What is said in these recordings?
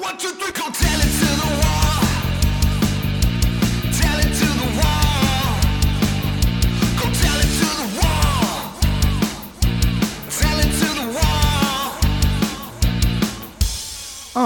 1, 2, 3, go tell it to the wall. Tell it to the wall. Go tell it to the wall. Tell it to the wall.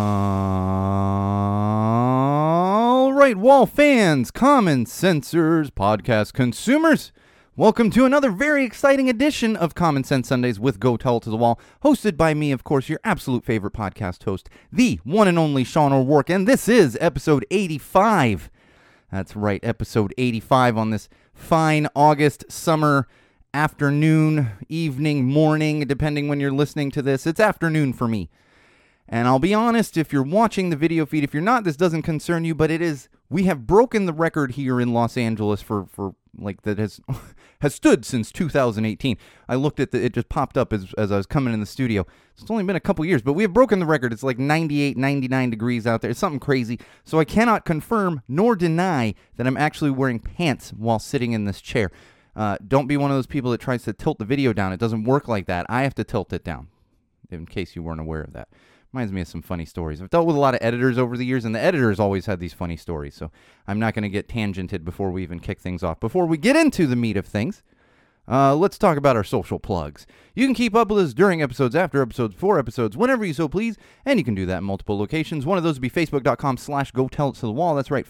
All right, wall fans, common sensors, podcast consumers. Welcome to another very exciting edition of Common Sense Sundays with Go Tell It to the Wall, hosted by me, of course, your absolute favorite podcast host, the one and only Sean O'Rourke, and this is episode 85. That's right, episode 85 on this fine August summer afternoon, evening, morning, depending when you're listening to this. It's afternoon for me. And I'll be honest, if you're watching the video feed, if you're not, this doesn't concern you, but it is, we have broken the record here in Los Angeles for like, that has stood since 2018. I looked at it just popped up as I was coming in the studio. It's only been a couple years, but we have broken the record. It's like 98, 99 degrees out there. It's something crazy. So I cannot confirm nor deny that I'm actually wearing pants while sitting in this chair. Don't be one of those people that tries to tilt the video down. It doesn't work like that. I have to tilt it down, in case you weren't aware of that. Reminds me of some funny stories. I've dealt with a lot of editors over the years, and the editors always had these funny stories, so I'm not going to get tangented before we even kick things off. Before we get into the meat of things, let's talk about our social plugs. You can keep up with us during episodes, after episodes, for episodes, whenever you so please, and you can do that in multiple locations. One of those would be facebook.com/go-tell-it-to-the-wall. That's right,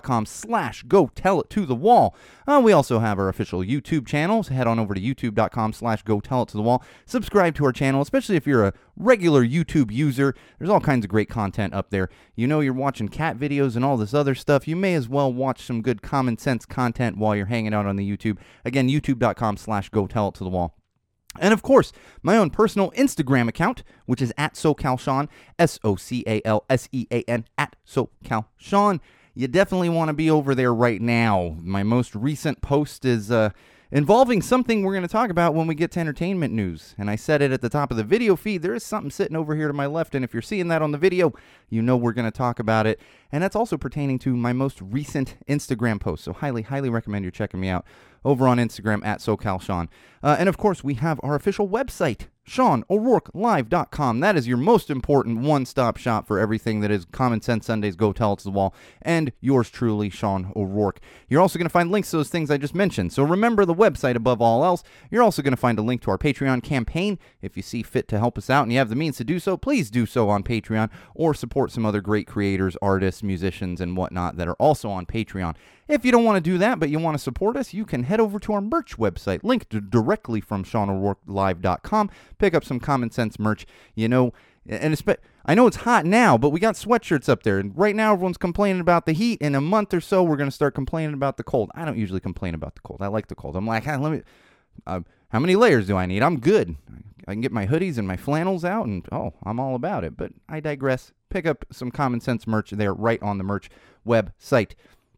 facebook.com/go-tell-it-to-the-wall. We also have our official YouTube channels. Head on over to youtube.com/go-tell-it-to-the-wall. Subscribe to our channel, especially if you're a regular YouTube user. There's all kinds of great content up there. You know you're watching cat videos and all this other stuff. You may as well watch some good common sense content while you're hanging out on the YouTube. Again, youtube.com/go-tell-it-to-the-wall. And of course, my own personal Instagram account, which is at SoCalSean, SoCalSean, at SoCalSean. You definitely want to be over there right now. My most recent post is involving something we're going to talk about when we get to entertainment news. And I said it at the top of the video feed. There is something sitting over here to my left, and if you're seeing that on the video, you know we're going to talk about it. And that's also pertaining to my most recent Instagram post. So highly, highly recommend you checking me out over on Instagram at SoCalSean. And of course, we have our official website, SeanO'RourkeLive.com. That is your most important one-stop shop for everything that is Common Sense Sundays, Go Tell It to the Wall, and yours truly, Sean O'Rourke. You're also going to find links to those things I just mentioned. So remember the website above all else. You're also going to find a link to our Patreon campaign. If you see fit to help us out and you have the means to do so, please do so on Patreon, or support some other great creators, artists, musicians, and whatnot that are also on Patreon. If you don't want to do that, but you want to support us, you can head over to our merch website, linked directly from SeanO'RourkeLive.com. Pick up some Common Sense merch, you know, and I know it's hot now, but we got sweatshirts up there, and right now everyone's complaining about the heat. In a month or so, we're going to start complaining about the cold. I don't usually complain about the cold. I like the cold. I'm like, how many layers do I need? I'm good. I can get my hoodies and my flannels out, and I'm all about it. But I digress. Pick up some Common Sense merch there right on the merch website.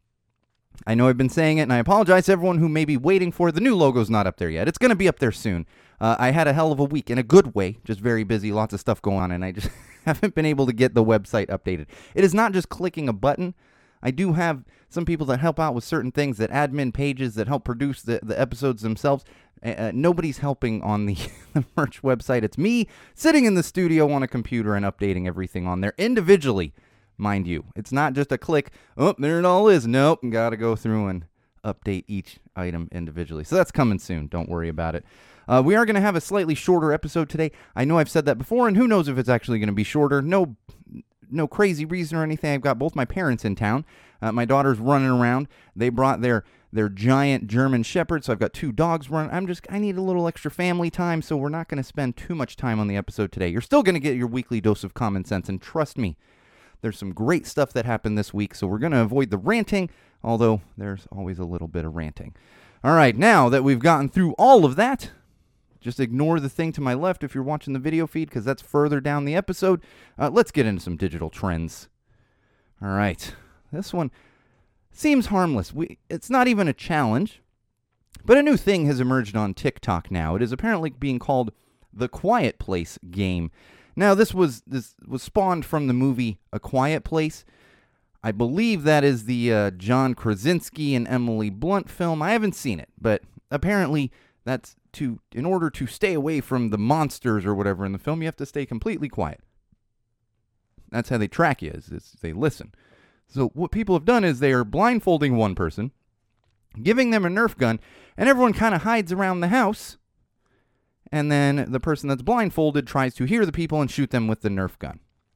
I know I've been saying it, and I apologize to everyone who may be waiting for it. The new logo's not up there yet. It's going to be up there soon. I had a hell of a week in a good way, just very busy, lots of stuff going on, and I just haven't been able to get the website updated. It is not just clicking a button. I do have some people that help out with certain things, that admin pages that help produce the episodes themselves. Nobody's helping on the merch website. It's me sitting in the studio on a computer and updating everything on there individually. Mind you, it's not just a click, there it all is. Nope, got to go through and update each item individually. So that's coming soon. Don't worry about it. We are going to have a slightly shorter episode today. I know I've said that before, and who knows if it's actually going to be shorter. No crazy reason or anything. I've got both my parents in town. My daughter's running around. They brought their giant German Shepherd, so I've got 2 dogs running. I need a little extra family time, so we're not going to spend too much time on the episode today. You're still going to get your weekly dose of common sense, and trust me, there's some great stuff that happened this week, so we're going to avoid the ranting, although there's always a little bit of ranting. All right, now that we've gotten through all of that, just ignore the thing to my left if you're watching the video feed, because that's further down the episode. Let's get into some digital trends. All right, this one seems harmless. It's not even a challenge, but a new thing has emerged on TikTok now. It is apparently being called the Quiet Place game. Now, this was spawned from the movie A Quiet Place. I believe that is the John Krasinski and Emily Blunt film. I haven't seen it, but apparently that's in order to stay away from the monsters or whatever in the film, you have to stay completely quiet. That's how they track you, is they listen. So what people have done is they are blindfolding one person, giving them a Nerf gun, and everyone kind of hides around the house. And then the person that's blindfolded tries to hear the people and shoot them with the Nerf gun.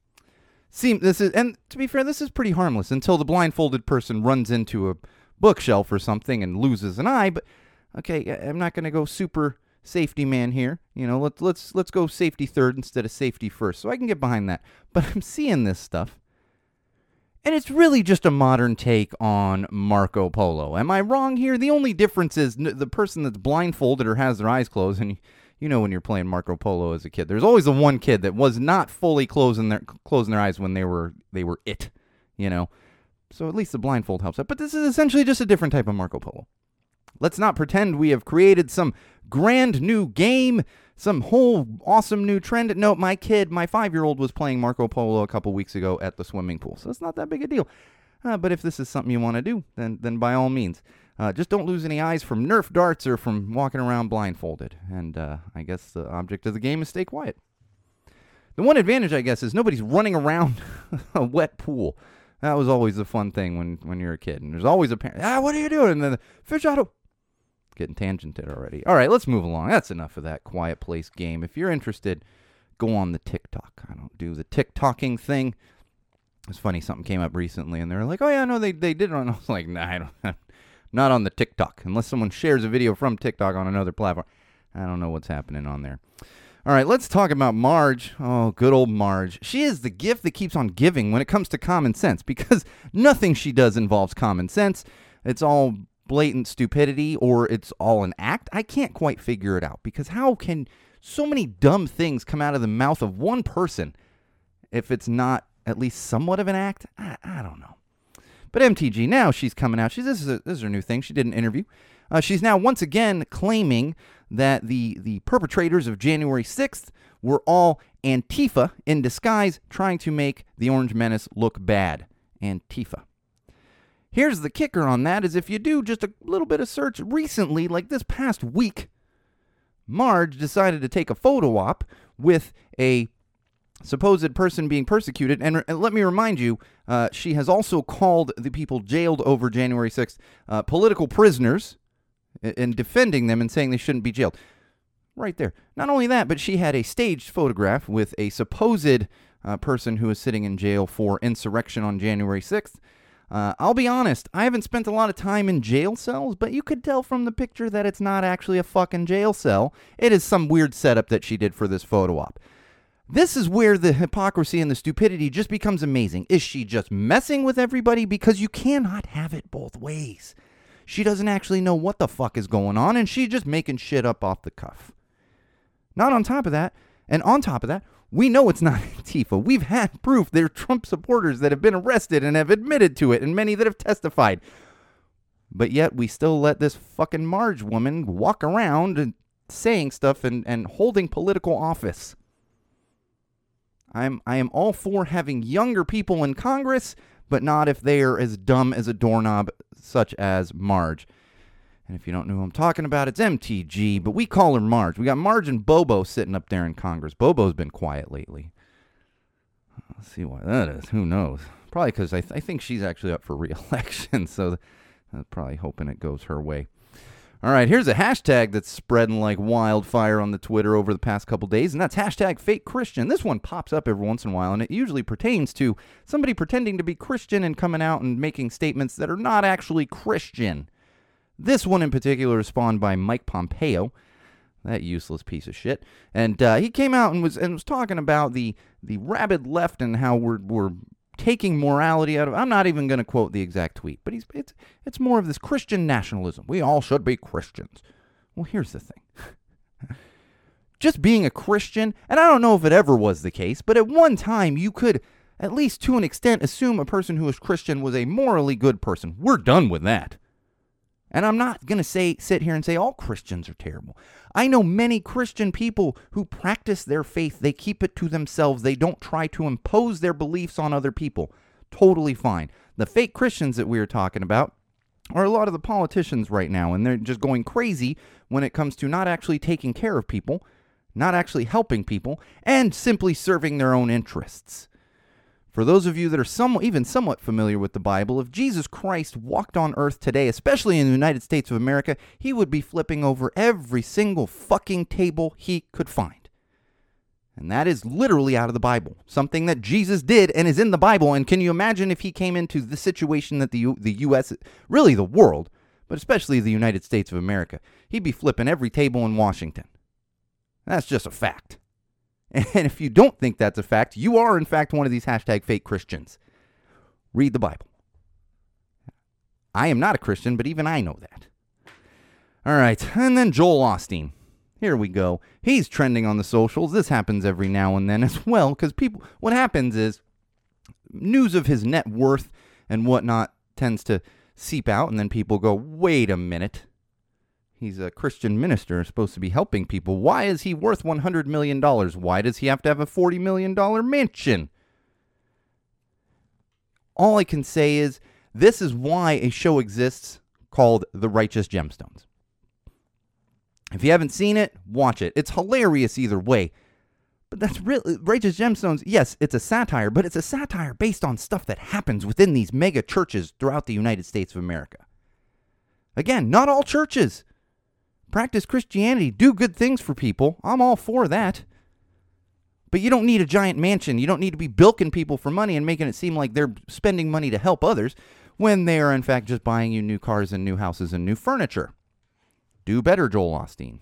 And to be fair, this is pretty harmless until the blindfolded person runs into a bookshelf or something and loses an eye. But okay, I'm not going to go super safety man here. You know, let's go safety third instead of safety first. So I can get behind that. But I'm seeing this stuff, and it's really just a modern take on Marco Polo. Am I wrong here? The only difference is the person that's blindfolded or has their eyes closed, and you know when you're playing Marco Polo as a kid, there's always the one kid that was not fully closing their eyes when they were it, you know. So at least the blindfold helps out. But this is essentially just a different type of Marco Polo. Let's not pretend we have created some grand new game, some whole awesome new trend. No, my 5-year-old was playing Marco Polo a couple weeks ago at the swimming pool. So it's not that big a deal. But if this is something you want to do, then by all means. Just don't lose any eyes from Nerf darts or from walking around blindfolded. And I guess the object of the game is stay quiet. The one advantage, I guess, is nobody's running around a wet pool. That was always the fun thing when you're a kid. And there's always a parent, what are you doing? And then the fish out of... Getting tangented already. All right, let's move along. That's enough of that quiet place game. If you're interested, go on the TikTok. I don't do the TikToking thing. It's funny, something came up recently, and they were like, oh, yeah, no, they did it on... I was like, nah, I don't... Not on the TikTok. Unless someone shares a video from TikTok on another platform. I don't know what's happening on there. All right, let's talk about Marge. Oh, good old Marge. She is the gift that keeps on giving when it comes to common sense, because nothing she does involves common sense. It's all blatant stupidity, or it's all an act. I can't quite figure it out, because how can so many dumb things come out of the mouth of one person if it's not at least somewhat of an act? I don't know. But MTG, now she's coming out. This is her new thing. She did an interview. She's now once again claiming that the perpetrators of January 6th were all Antifa in disguise, trying to make the Orange Menace look bad. Antifa. Here's the kicker on that, is if you do just a little bit of search recently, like this past week, Marge decided to take a photo op with a supposed person being persecuted. And let me remind you, she has also called the people jailed over January 6th political prisoners and defending them and saying they shouldn't be jailed. Right there. Not only that, but she had a staged photograph with a supposed person who was sitting in jail for insurrection on January 6th. I'll be honest, I haven't spent a lot of time in jail cells, but you could tell from the picture that it's not actually a fucking jail cell. It is some weird setup that she did for this photo op. This is where the hypocrisy and the stupidity just becomes amazing. Is she just messing with everybody? Because you cannot have it both ways. She doesn't actually know what the fuck is going on, and she's just making shit up off the cuff. Not on top of that, and on top of that, we know it's not Antifa. We've had proof there are Trump supporters that have been arrested and have admitted to it, and many that have testified. But yet we still let this fucking Marge woman walk around and saying stuff and holding political office. I am all for having younger people in Congress, but not if they are as dumb as a doorknob, such as Marge. And if you don't know who I'm talking about, it's MTG, but we call her Marge. We got Marge and Bobo sitting up there in Congress. Bobo's been quiet lately. Let's see why that is. Who knows? Probably because I think she's actually up for re-election, so I'm probably hoping it goes her way. All right, here's a hashtag that's spreading like wildfire on the Twitter over the past couple days, and that's hashtag fake Christian. This one pops up every once in a while, and it usually pertains to somebody pretending to be Christian and coming out and making statements that are not actually Christian. This one in particular is spawned by Mike Pompeo, that useless piece of shit, and he came out and was talking about the rabid left and how we're taking morality out of... I'm not even going to quote the exact tweet, but it's more of this Christian nationalism. We all should be Christians. Well, here's the thing. Just being a Christian, and I don't know if it ever was the case, but at one time you could, at least to an extent, assume a person who was Christian was a morally good person. We're done with that. And I'm not going to sit here and say all Christians are terrible. I know many Christian people who practice their faith. They keep it to themselves. They don't try to impose their beliefs on other people. Totally fine. The fake Christians that we are talking about are a lot of the politicians right now, and they're just going crazy when it comes to not actually taking care of people, not actually helping people, and simply serving their own interests. For those of you that are even somewhat familiar with the Bible, if Jesus Christ walked on earth today, especially in the United States of America, he would be flipping over every single fucking table he could find. And that is literally out of the Bible. Something that Jesus did and is in the Bible. And can you imagine if he came into the situation that the U.S., really the world, but especially the United States of America, he'd be flipping every table in Washington. That's just a fact. And if you don't think that's a fact, you are in fact one of these hashtag fake Christians. Read the Bible. I am not a Christian, but even I know that. All right, and then Joel Osteen. Here we go. He's trending on the socials. This happens every now and then as well, because what happens is news of his net worth and whatnot tends to seep out, and then people go, wait a minute. He's a Christian minister, supposed to be helping people. Why is he worth $100 million? Why does he have to have a $40 million mansion? All I can say is this is why a show exists called The Righteous Gemstones. If you haven't seen it, watch it. It's hilarious either way. But that's really, Righteous Gemstones, yes, it's a satire, but it's a satire based on stuff that happens within these mega churches throughout the United States of America. Again, not all churches practice Christianity, do good things for people. I'm all for that. But you don't need a giant mansion. You don't need to be bilking people for money and making it seem like they're spending money to help others when they are in fact just buying you new cars and new houses and new furniture. Do better, Joel Osteen.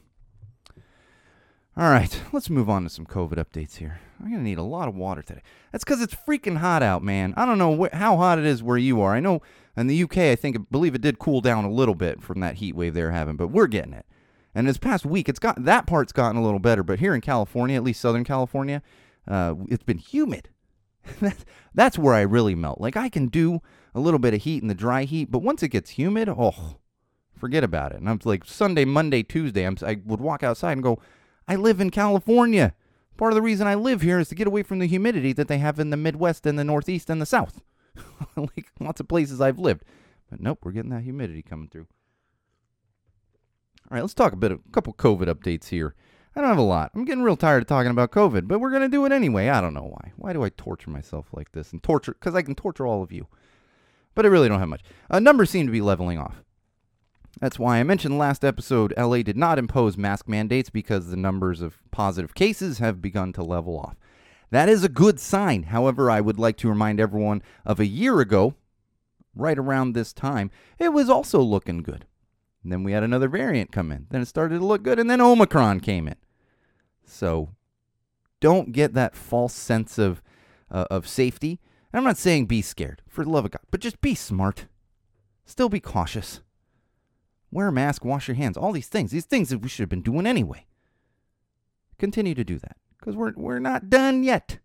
All right, let's move on to some COVID updates here. I'm going to need a lot of water today. That's because it's freaking hot out, man. I don't know how hot it is where you are. I know in the UK, I believe it did cool down a little bit from that heat wave they were having, but we're getting it. And this past week, that part's gotten a little better, but here in California, at least Southern California, it's been humid. That's where I really melt. Like, I can do a little bit of heat in the dry heat, but once it gets humid, forget about it. And I'm like, Sunday, Monday, Tuesday, I would walk outside and go, I live in California. Part of the reason I live here is to get away from the humidity that they have in the Midwest and the Northeast and the South. Like, lots of places I've lived. But nope, we're getting that humidity coming through. All right, let's talk a couple COVID updates here. I don't have a lot. I'm getting real tired of talking about COVID, but we're going to do it anyway. I don't know why. Why do I torture myself like this? Because I can torture all of you. But I really don't have much. Numbers seem to be leveling off. That's why I mentioned last episode, LA did not impose mask mandates because the numbers of positive cases have begun to level off. That is a good sign. However, I would like to remind everyone of a year ago, right around this time, it was also looking good. And then we had another variant come in. Then it started to look good, and then Omicron came in. So don't get that false sense of safety. And I'm not saying be scared, for the love of God, but just be smart. Still be cautious. Wear a mask, wash your hands, all these things that we should have been doing anyway. Continue to do that, because we're not done yet.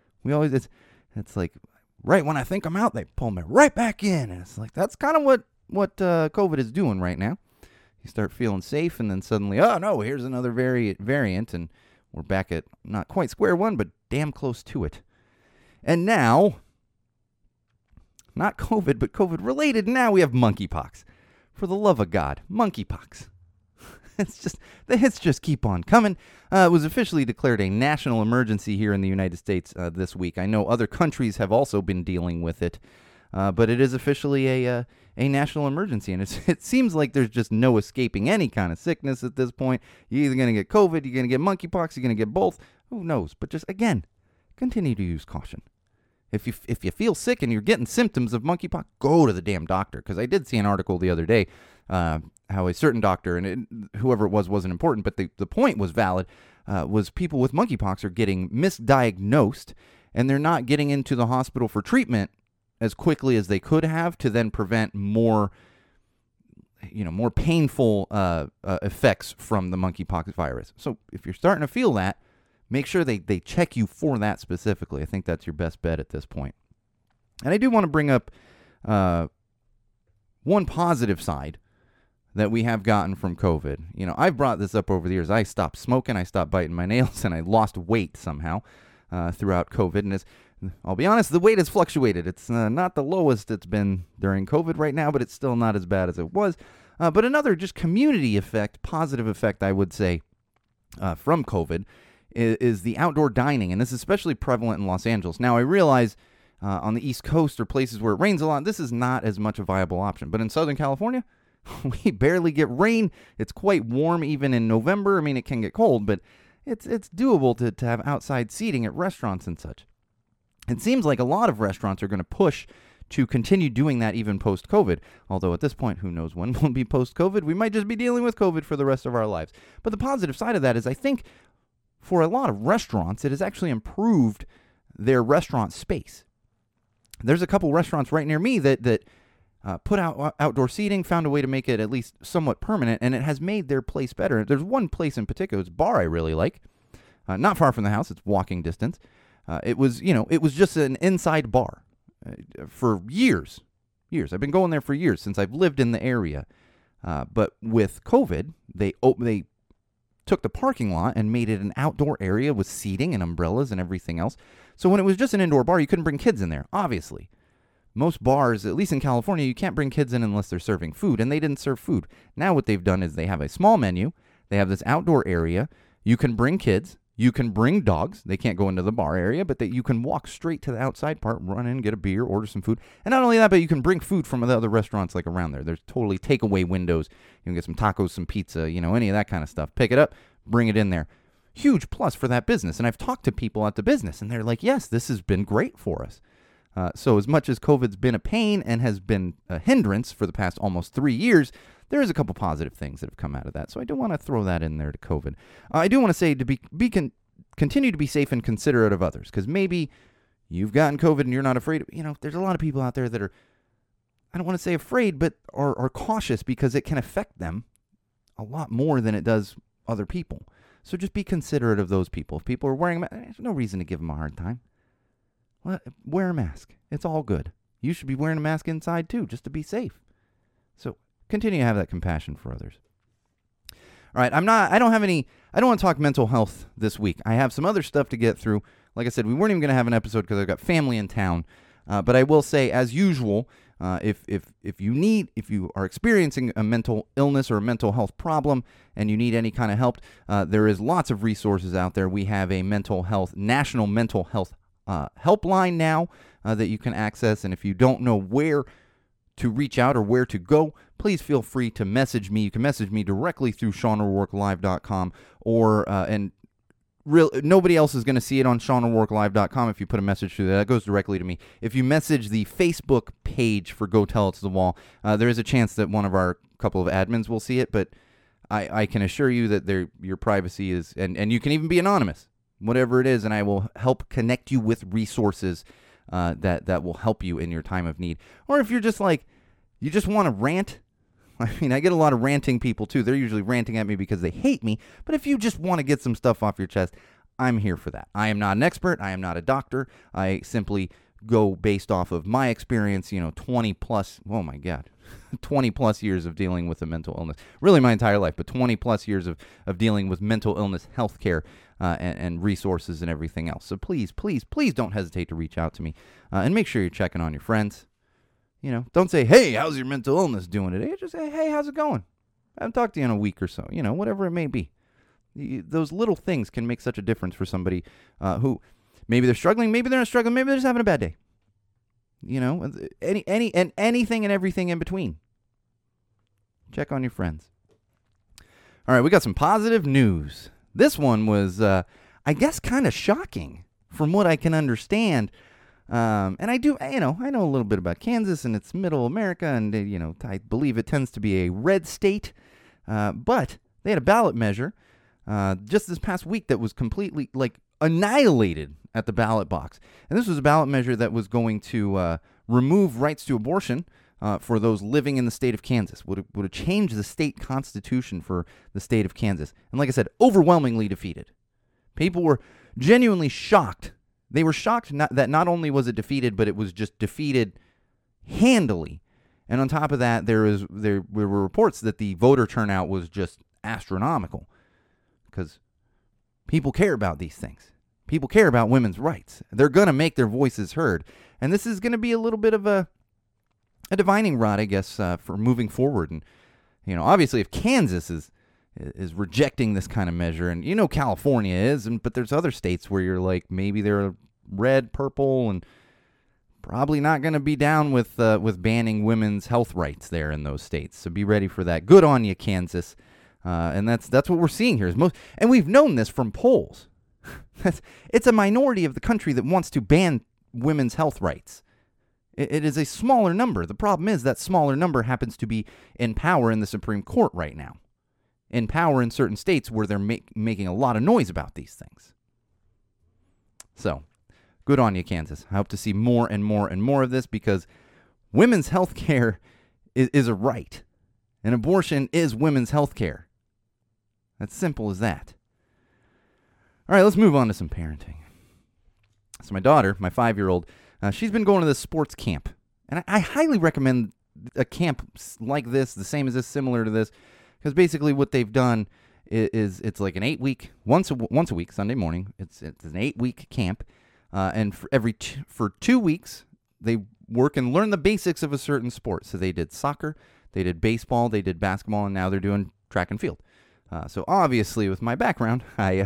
It's like, right when I think I'm out, they pull me right back in. And it's like, that's kind of what COVID is doing right now. You start feeling safe, and then suddenly, oh no, here's another variant, and we're back at not quite square one, but damn close to it. And now, not COVID, but COVID-related, now we have monkeypox. For the love of God, monkeypox. The hits just keep on coming. It was officially declared a national emergency here in the United States this week. I know other countries have also been dealing with it, but it is officially a national emergency, and it seems like there's just no escaping any kind of sickness at this point. You're either going to get COVID, you're going to get monkeypox, you're going to get both. Who knows? But just, again, continue to use caution. If you feel sick and you're getting symptoms of monkeypox, go to the damn doctor. Because I did see an article the other day how a certain doctor, and whoever it was wasn't important, but the point was valid, was people with monkeypox are getting misdiagnosed, and they're not getting into the hospital for treatment as quickly as they could have to then prevent more painful effects from the monkeypox virus. So if you're starting to feel that, make sure they check you for that specifically. I think that's your best bet at this point. And I do want to bring up one positive side that we have gotten from COVID. You know, I've brought this up over the years. I stopped smoking, I stopped biting my nails, and I lost weight somehow throughout COVID. And I'll be honest, the weight has fluctuated. It's not the lowest it's been during COVID right now, but it's still not as bad as it was. But another just community effect, positive effect, I would say, from COVID is the outdoor dining, and this is especially prevalent in Los Angeles. Now, I realize on the East Coast or places where it rains a lot, this is not as much a viable option. But in Southern California, we barely get rain. It's quite warm even in November. I mean, it can get cold, but it's doable to have outside seating at restaurants and such. It seems like a lot of restaurants are going to push to continue doing that even post-COVID. Although at this point, who knows when we'll be post-COVID? We might just be dealing with COVID for the rest of our lives. But the positive side of that is I think for a lot of restaurants, it has actually improved their restaurant space. There's a couple restaurants right near me that put out outdoor seating, found a way to make it at least somewhat permanent, and it has made their place better. There's one place in particular, it's a bar I really like, not far from the house. It's walking distance. It was just an inside bar for years. I've been going there for years since I've lived in the area. But with COVID, they took the parking lot and made it an outdoor area with seating and umbrellas and everything else. So when it was just an indoor bar, you couldn't bring kids in there, obviously. Most bars, at least in California, you can't bring kids in unless they're serving food, and they didn't serve food. Now what they've done is they have a small menu. They have this outdoor area. You can bring kids. You can bring dogs. They can't go into the bar area, but you can walk straight to the outside part, run in, get a beer, order some food. And not only that, but you can bring food from the other restaurants like around there. There's totally takeaway windows. You can get some tacos, some pizza, any of that kind of stuff. Pick it up, bring it in there. Huge plus for that business. And I've talked to people at the business, and they're like, yes, this has been great for us. So as much as COVID's been a pain and has been a hindrance for the past almost 3 years, there is a couple positive things that have come out of that. So I do want to throw that in there to COVID. I do want to say to continue to be safe and considerate of others, because maybe you've gotten COVID and you're not afraid. There's a lot of people out there that are, I don't want to say afraid, but are cautious because it can affect them a lot more than it does other people. So just be considerate of those people. If people are wearing masks, there's no reason to give them a hard time. Well, wear a mask. It's all good. You should be wearing a mask inside too, just to be safe. So continue to have that compassion for others. All right, I don't want to talk mental health this week. I have some other stuff to get through. Like I said, we weren't even going to have an episode because I've got family in town. But I will say, as usual, if you are experiencing a mental illness or a mental health problem and you need any kind of help, there is lots of resources out there. We have a national mental health helpline now that you can access. And if you don't know where to reach out or where to go, please feel free to message me. You can message me directly through SeanO'RourkeLive.com nobody else is going to see it on SeanO'RourkeLive.com if you put a message through there. That goes directly to me. If you message the Facebook page for Go Tell It to the Wall, there is a chance that one of our couple of admins will see it, but I can assure you that your privacy is, and you can even be anonymous, whatever it is, and I will help connect you with resources that will help you in your time of need. Or if you're just like, you just want to rant. I mean, I get a lot of ranting people, too. They're usually ranting at me because they hate me. But if you just want to get some stuff off your chest, I'm here for that. I am not an expert. I am not a doctor. I simply go based off of my experience, 20 plus years of dealing with a mental illness. Really my entire life, but 20 plus years of dealing with mental illness, healthcare, and resources and everything else. So please, please, please don't hesitate to reach out to me. And make sure you're checking on your friends. Don't say, hey, how's your mental illness doing today? Just say, hey, how's it going? I haven't talked to you in a week or so, whatever it may be. Those little things can make such a difference for somebody who maybe they're struggling, maybe they're not struggling, maybe they're just having a bad day. Anything and everything in between. Check on your friends. All right, we got some positive news. This one was, I guess, kind of shocking from what I can understand. And I know a little bit about Kansas, and it's middle America, and, I believe it tends to be a red state. But they had a ballot measure just this past week that was completely, annihilated at the ballot box. And this was a ballot measure that was going to remove rights to abortion for those living in the state of Kansas. Would have changed the state constitution for the state of Kansas. And like I said, overwhelmingly defeated. People were genuinely shocked. They were shocked that not only was it defeated, but it was just defeated handily. And on top of that, there were reports that the voter turnout was just astronomical because people care about these things. People care about women's rights. They're going to make their voices heard. And this is going to be a little bit of a divining rod, I guess, for moving forward. And, obviously if Kansas is rejecting this kind of measure, and California is, but there's other states where you're like, maybe they're red, purple, and probably not going to be down with banning women's health rights there in those states. So be ready for that. Good on you, Kansas. And that's what we're seeing here. And we've known this from polls. It's a minority of the country that wants to ban women's health rights. It is a smaller number. The problem is that smaller number happens to be in power in the Supreme Court right now. In power in certain states where they're making a lot of noise about these things. So, good on you, Kansas. I hope to see more and more and more of this because women's health care is a right. And abortion is women's health care. That's simple as that. All right, let's move on to some parenting. So my daughter, my 5-year-old, she's been going to this sports camp. And I highly recommend a camp like this, the same as this, similar to this, because basically what they've done is it's like an 8-week, once a week, Sunday morning. It's an 8-week camp. And for 2 weeks, they work and learn the basics of a certain sport. So they did soccer, they did baseball, they did basketball, and now they're doing track and field. So obviously, with my background, I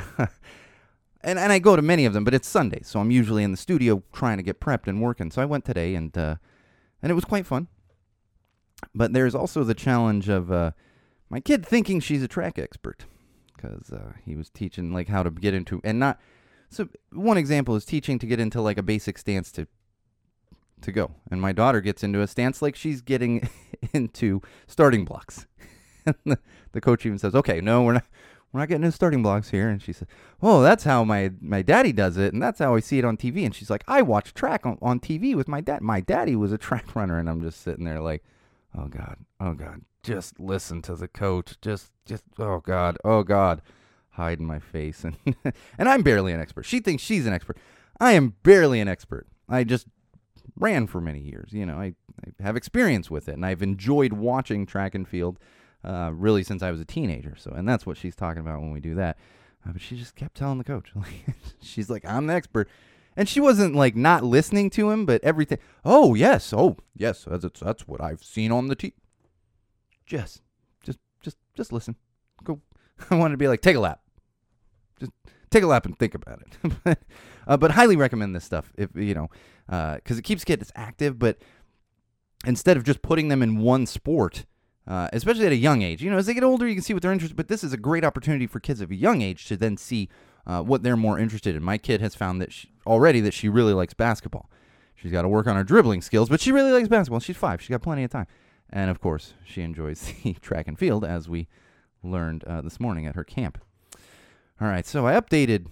I go to many of them, but it's Sunday, so I'm usually in the studio trying to get prepped and working. So I went today, and it was quite fun. But there's also the challenge of my kid thinking she's a track expert, because he was teaching like how to get into and not. So one example is teaching to get into like a basic stance to go, and my daughter gets into a stance like she's getting into starting blocks. And the coach even says, "Okay, no, we're not getting into starting blocks here." And she said, "Oh, that's how my daddy does it, and that's how I see it on TV." And she's like, "I watch track on TV with my dad. My daddy was a track runner." And I'm just sitting there like, oh God, just listen to the coach. Just, oh God, hide in my face. And and I'm barely an expert. She thinks she's an expert. I am barely an expert. I just ran for many years. I have experience with it, and I've enjoyed watching track and field. Really since I was a teenager. And that's what she's talking about when we do that. But she just kept telling the coach. She's like, "I'm the expert." And she wasn't like not listening to him, but everything. Oh, yes. That's what I've seen on the TV. Just listen. Go. I wanted to be like, take a lap. Just take a lap and think about it. But highly recommend this stuff if because it keeps kids active. But instead of just putting them in one sport, especially at a young age. As they get older, you can see what they're interested in. But this is a great opportunity for kids of a young age to then see what they're more interested in. My kid has found that she really likes basketball. She's got to work on her dribbling skills, but she really likes basketball. She's 5. She's got plenty of time. And, of course, she enjoys the track and field, as we learned this morning at her camp. All right, so we updated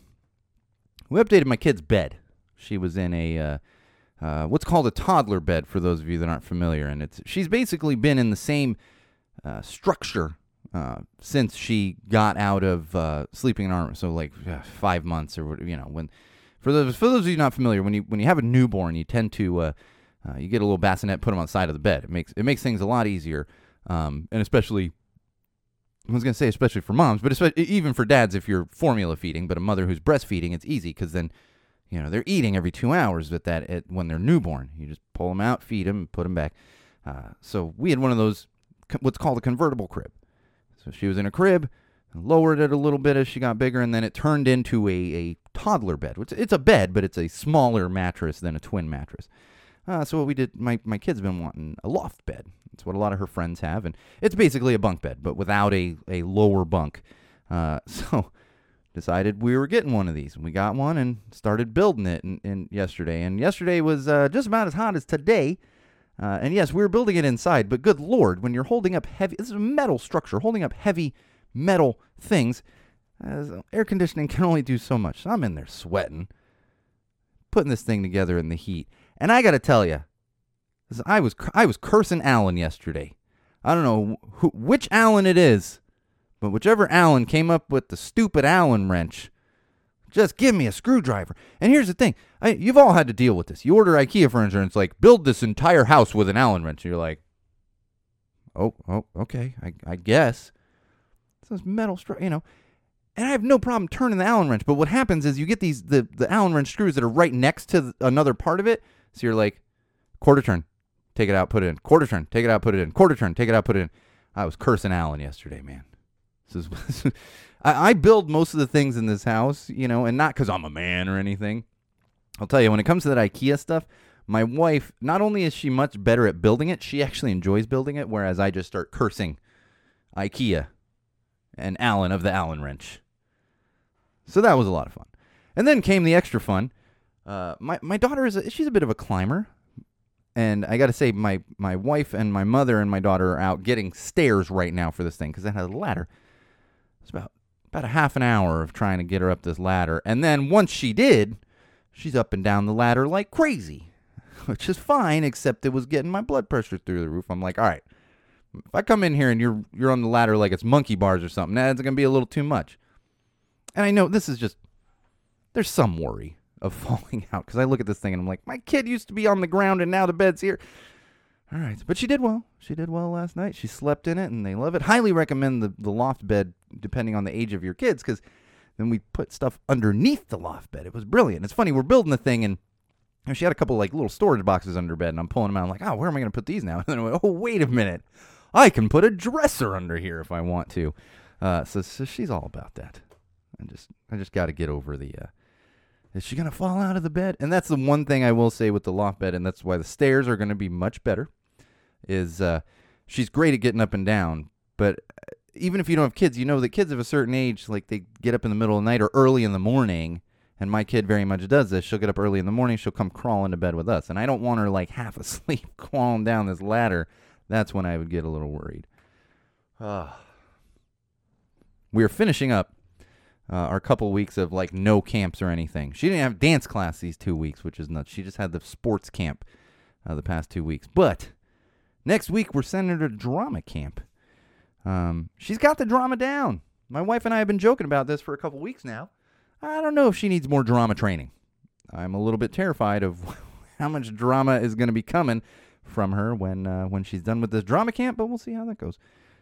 my kid's bed. She was in a what's called a toddler bed, for those of you that aren't familiar. And she's basically been in the same structure since she got out of sleeping in our room. So like 5 months, or when for those of you not familiar, when you have a newborn, you tend to you get a little bassinet, put them on the side of the bed. It makes things a lot easier, and especially for moms, but even for dads if you're formula feeding. But a mother who's breastfeeding, it's easy because then they're eating every 2 hours when they're newborn. You just pull them out, feed them, put them back. So we had one of those, what's called a convertible crib. So she was in a crib, lowered it a little bit as she got bigger, and then it turned into a toddler bed. It's a bed, but it's a smaller mattress than a twin mattress. So what we did, my kid's been wanting a loft bed. It's what a lot of her friends have, and it's basically a bunk bed, but without a lower bunk. So decided we were getting one of these, and we got one and started building it yesterday. And yesterday was just about as hot as today. And yes, we were building it inside, but good Lord, when you're holding up this is a metal structure, holding up heavy metal things, air conditioning can only do so much. So I'm in there sweating, putting this thing together in the heat. And I got to tell you, I was cursing Alan yesterday. I don't know which Alan it is, but whichever Alan came up with the stupid Allen wrench, just give me a screwdriver. And here's the thing. You've all had to deal with this. You order IKEA furniture, and it's like, build this entire house with an Allen wrench. And you're like, oh, okay, I guess. So it's metal, and I have no problem turning the Allen wrench. But what happens is you get the Allen wrench screws that are right next to another part of it. So you're like, quarter turn, take it out, put it in. Quarter turn, take it out, put it in. Quarter turn, take it out, put it in. I was cursing Allen yesterday, man. I build most of the things in this house, and not because I'm a man or anything. I'll tell you, when it comes to that IKEA stuff, My wife, not only is she much better at building it, she actually enjoys building it, whereas I just start cursing IKEA and Allen of the Allen wrench. So that was a lot of fun. And then came the extra fun. My daughter she's a bit of a climber. And I got to say, my wife and my mother and my daughter are out getting stairs right now for this thing because it has a ladder. It's about a half an hour of trying to get her up this ladder. And then once she did, she's up and down the ladder like crazy, which is fine, except it was getting my blood pressure through the roof. I'm like, all right, if I come in here and you're on the ladder like it's monkey bars or something, that's going to be a little too much. And I know this is just, there's some worry of falling out because I look at this thing and I'm like, my kid used to be on the ground and now the bed's here. All right, but she did well. She did well last night. She slept in it and they love it. Highly recommend the loft bed depending on the age of your kids because then we put stuff underneath the loft bed. It was brilliant. It's funny, we're building the thing and she had a couple like little storage boxes under bed and I'm pulling them out. I'm like, oh, where am I going to put these now? And then I went, oh, wait a minute. I can put a dresser under here if I want to. So she's all about that. I just got to get over the, is she going to fall out of the bed? And that's the one thing I will say with the loft bed, and that's why the stairs are going to be much better, is she's great at getting up and down. But even if you don't have kids, you know that kids of a certain age, like they get up in the middle of the night or early in the morning, and my kid very much does this. She'll get up early in the morning. She'll come crawling to bed with us. And I don't want her like half asleep crawling down this ladder. That's when I would get a little worried. We are finishing up our couple weeks of like no camps or anything. She didn't have dance class these 2 weeks, which is nuts. She just had the sports camp the past 2 weeks. But next week we're sending her to drama camp. She's got the drama down. My wife and I have been joking about this for a couple weeks now. I don't know if she needs more drama training. I'm a little bit terrified of how much drama is going to be coming from her when she's done with this drama camp, but we'll see how that goes.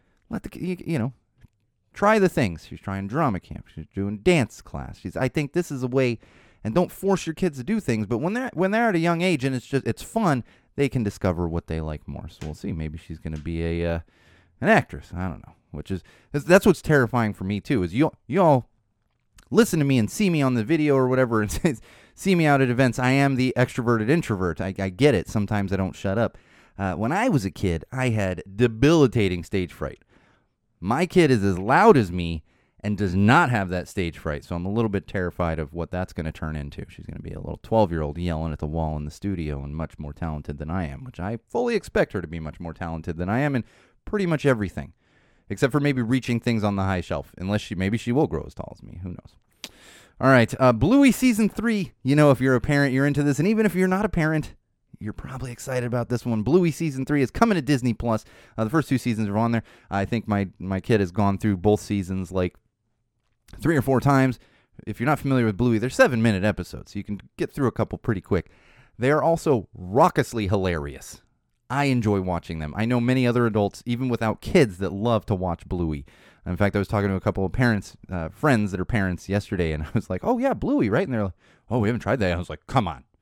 Try the things. She's trying drama camp. She's doing dance class. I think this is a way, and don't force your kids to do things, but when they're at a young age and it's fun, they can discover what they like more. So we'll see. Maybe she's going to be an actress. I don't know. That's what's terrifying for me too. Is you all listen to me and see me on the video or whatever and see me out at events. I am the extroverted introvert. I get it. Sometimes I don't shut up. When I was a kid, I had debilitating stage fright. My kid is as loud as me and does not have that stage fright, so I'm a little bit terrified of what that's going to turn into. She's going to be a little 12-year-old yelling at the wall in the studio and much more talented than I am, which I fully expect her to be much more talented than I am in pretty much everything, except for maybe reaching things on the high shelf, unless maybe she will grow as tall as me. Who knows? All right, Bluey Season 3. If you're a parent, you're into this, and even if you're not a parent, you're probably excited about this one. Bluey Season 3 is coming to Disney+. The first 2 seasons are on there. I think my kid has gone through both seasons like 3 or 4 times. If you're not familiar with Bluey, they're 7-minute episodes, so you can get through a couple pretty quick. They are also raucously hilarious. I enjoy watching them. I know many other adults, even without kids, that love to watch Bluey. In fact, I was talking to a couple of parents, friends that are parents yesterday, and I was like, oh, yeah, Bluey, right? And they're like, oh, we haven't tried that. I was like, come on.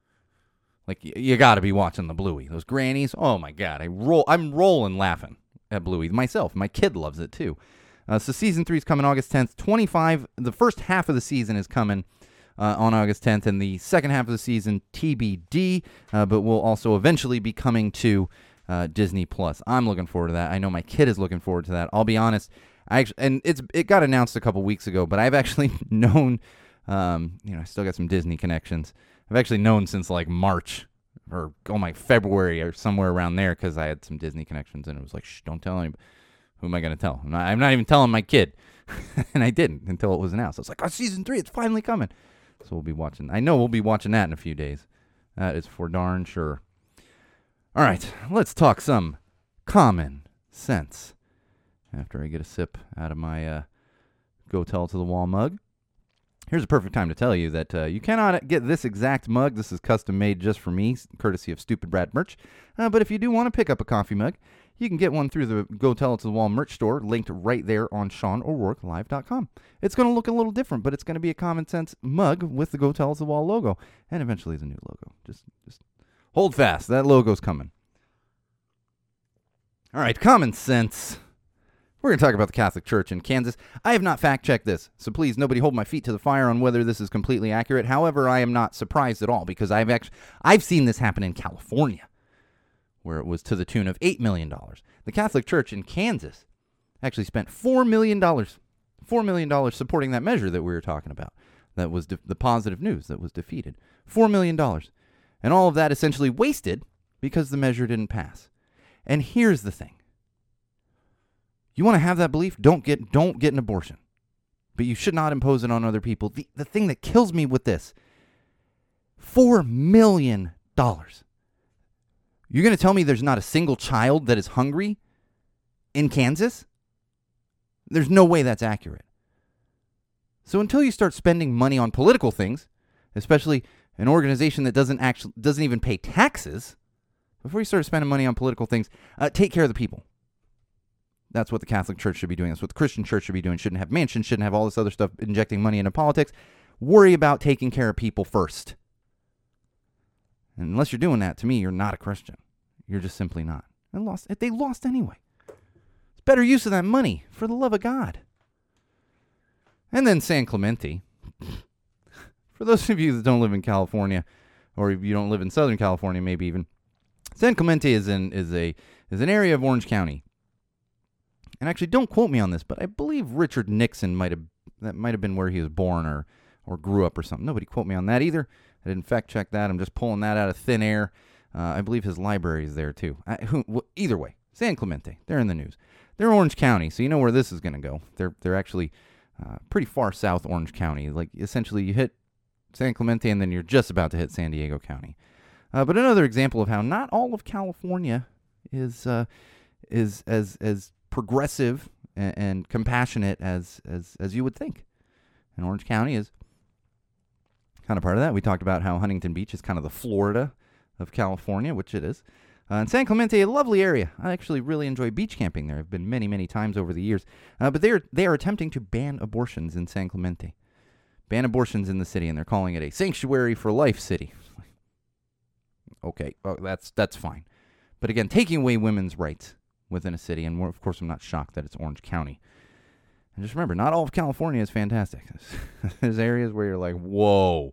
Like, you got to be watching the Bluey. Those grannies, oh, my God. I'm rolling laughing at Bluey myself. My kid loves it, too. So Season 3 is coming August 10th. 25, the first half of the season is coming on August 10th, and the second half of the season, TBD, but will also eventually be coming to Disney+. I'm looking forward to that. I know my kid is looking forward to that. I'll be honest, it got announced a couple weeks ago, but I've actually known, I still got some Disney connections. I've actually known since like March or February or somewhere around there because I had some Disney connections, and it was like, shh, don't tell anybody. Who am I going to tell? I'm not even telling my kid. And I didn't until it was announced. I was like, oh, Season 3, it's finally coming. So we'll be watching. I know we'll be watching that in a few days. That is for darn sure. All right, let's talk some common sense. After I get a sip out of my Go Tell to the Wall mug. Here's a perfect time to tell you that you cannot get this exact mug. This is custom made just for me, courtesy of Stupid Brad merch. But if you do want to pick up a coffee mug, you can get one through the Go Tell It to the Wall merch store, linked right there on SeanO'RourkeLive.com. It's going to look a little different, but it's going to be a common sense mug with the Go Tell It to the Wall logo, and eventually it's a new logo. Just hold fast. That logo's coming. All right, common sense. We're going to talk about the Catholic Church in Kansas. I have not fact-checked this, so please, nobody hold my feet to the fire on whether this is completely accurate. However, I am not surprised at all because I've seen this happen in California, where it was to the tune of $8 million. The Catholic Church in Kansas actually spent $4 million supporting that measure that we were talking about. That was the positive news that was defeated. $4 million. And all of that essentially wasted because the measure didn't pass. And here's the thing. You want to have that belief? Don't get an abortion. But you should not impose it on other people. The thing that kills me with this, $4 million. You're going to tell me there's not a single child that is hungry in Kansas? There's no way that's accurate. So until you start spending money on political things, especially an organization that doesn't even pay taxes, before you start spending money on political things, take care of the people. That's what the Catholic Church should be doing. That's what the Christian Church should be doing. Shouldn't have mansions, shouldn't have all this other stuff, injecting money into politics. Worry about taking care of people first. And unless you're doing that, to me, you're not a Christian. You're just simply not. They lost anyway. It's better use of that money, for the love of God. And then San Clemente. For those of you that don't live in California, or if you don't live in Southern California, maybe even, San Clemente is an area of Orange County. And actually, don't quote me on this, but I believe Richard Nixon might have been where he was born or grew up or something. Nobody quote me on that either. I didn't fact check that. I'm just pulling that out of thin air. I believe his library is there too. Either way, San Clemente, they're in the news. They're Orange County, so you know where this is going to go. They're actually pretty far south Orange County. Like essentially, you hit San Clemente and then you're just about to hit San Diego County. But another example of how not all of California is as progressive and compassionate as you would think. And Orange County is kind of part of that. We talked about how Huntington Beach is kind of the Florida of California, which it is. And San Clemente, a lovely area. I actually really enjoy beach camping there. I've been many, many times over the years. But they are attempting to ban abortions in San Clemente. Ban abortions in the city, and they're calling it a sanctuary for life city. Okay, well, that's fine. But again, taking away women's rights within a city, and of course I'm not shocked that it's Orange County. And just remember, not all of California is fantastic. There's areas where you're like, whoa.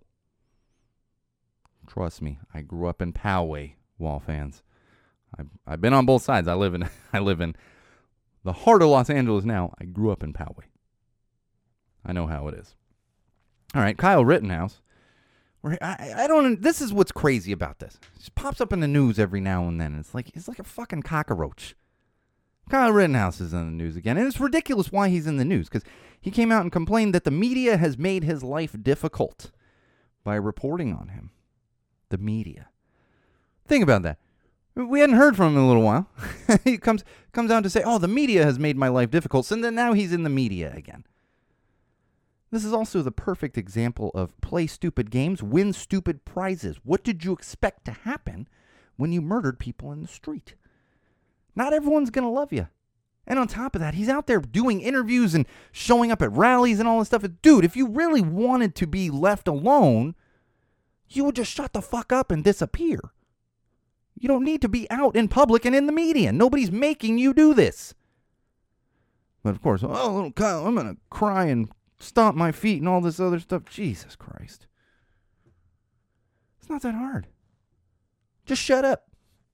Trust me, I grew up in Poway, Wall fans. I've been on both sides. I live in the heart of Los Angeles now. I grew up in Poway. I know how it is. All right, Kyle Rittenhouse. I don't. This is what's crazy about this. It just pops up in the news every now and then. It's like a fucking cockroach. Kyle Rittenhouse is in the news again, and it's ridiculous why he's in the news, because he came out and complained that the media has made his life difficult by reporting on him. The media. Think about that. We hadn't heard from him in a little while. He comes out to say, oh, the media has made my life difficult, so then now he's in the media again. This is also the perfect example of play stupid games, win stupid prizes. What did you expect to happen when you murdered people in the street? Not everyone's going to love you. And on top of that, he's out there doing interviews and showing up at rallies and all this stuff. Dude, if you really wanted to be left alone, you would just shut the fuck up and disappear. You don't need to be out in public and in the media. Nobody's making you do this. But of course, oh, little Kyle, I'm going to cry and stomp my feet and all this other stuff. Jesus Christ. It's not that hard. Just shut up.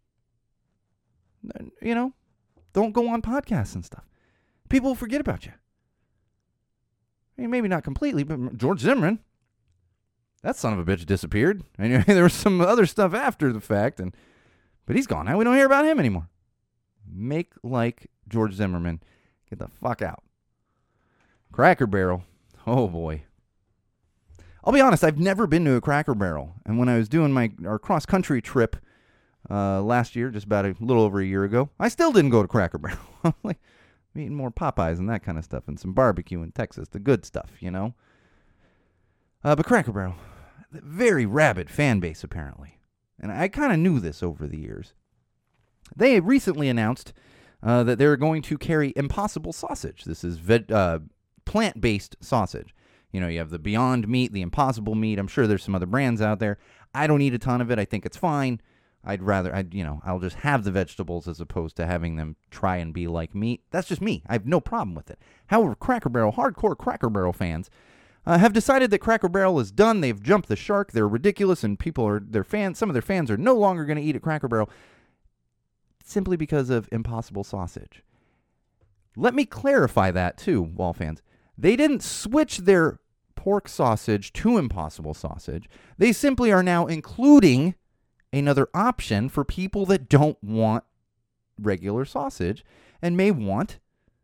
You know, don't go on podcasts and stuff. People will forget about you. I mean, maybe not completely, but George Zimmerman, that son of a bitch disappeared. And there was some other stuff after the fact, but he's gone now. We don't hear about him anymore. Make like George Zimmerman. Get the fuck out. Cracker Barrel. Oh, boy. I'll be honest, I've never been to a Cracker Barrel. And when I was doing our cross-country trip last year, just about a little over a year ago, I still didn't go to Cracker Barrel. I'm like, I'm eating more Popeyes and that kind of stuff and some barbecue in Texas, the good stuff, you know. But Cracker Barrel, very rabid fan base, apparently. And I kind of knew this over the years. They recently announced that they're going to carry Impossible sausage. This is plant-based sausage. You know, you have the Beyond Meat, the Impossible Meat. I'm sure there's some other brands out there. I don't eat a ton of it. I think it's fine. I'll just have the vegetables as opposed to having them try and be like meat. That's just me. I have no problem with it. However, hardcore Cracker Barrel fans have decided that Cracker Barrel is done. They've jumped the shark. They're ridiculous, and some of their fans are no longer going to eat at Cracker Barrel simply because of Impossible Sausage. Let me clarify that too, Wall fans. They didn't switch their pork sausage to Impossible Sausage. They simply are now including another option for people that don't want regular sausage and may want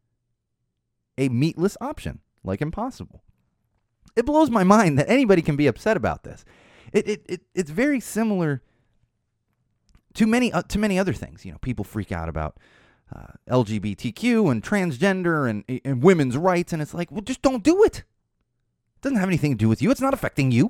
a meatless option like Impossible. It blows my mind that anybody can be upset about this. It's very similar to many other things. People freak out about LGBTQ and transgender and women's rights, and it's like, well, just don't do it. It doesn't have anything to do with you. It's not affecting you.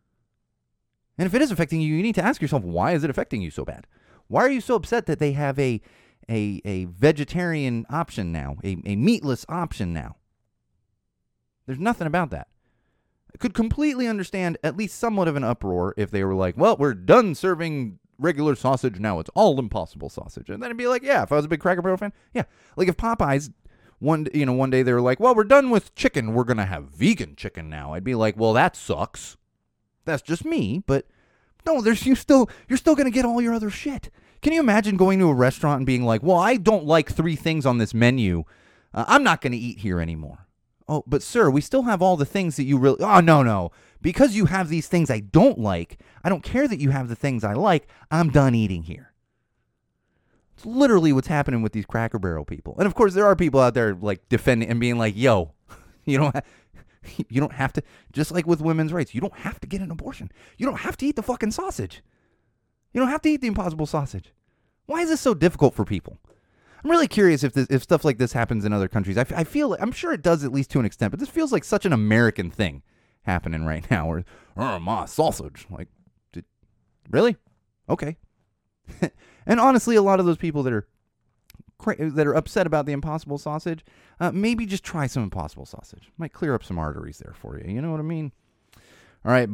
And if it is affecting you, you need to ask yourself, why is it affecting you so bad? Why are you so upset that they have a vegetarian option now, a meatless option now? There's nothing about that. I could completely understand at least somewhat of an uproar if they were like, well, we're done serving regular sausage now. It's all Impossible Sausage. And then it'd be like, yeah, if I was a big Cracker Barrel fan, yeah. Like if Popeyes, one day they were like, well, we're done with chicken. We're going to have vegan chicken now. I'd be like, well, that sucks. That's just me. But no, you're still going to get all your other shit. Can you imagine going to a restaurant and being like, well, I don't like 3 things on this menu. I'm not going to eat here anymore. Oh, but sir, we still have all the things that you really... Oh, no. Because you have these things I don't like, I don't care that you have the things I like, I'm done eating here. It's literally what's happening with these Cracker Barrel people. And of course, there are people out there like defending and being like, yo, you don't have to, just like with women's rights, you don't have to get an abortion. You don't have to eat the fucking sausage. You don't have to eat the Impossible Sausage. Why is this so difficult for people? I'm really curious if stuff like this happens in other countries. I feel I'm sure it does at least to an extent, but this feels like such an American thing happening right now. Where, my sausage, like, really? Okay. And honestly, a lot of those people that are upset about the Impossible Sausage, maybe just try some Impossible Sausage. Might clear up some arteries there for you. You know what I mean? All right,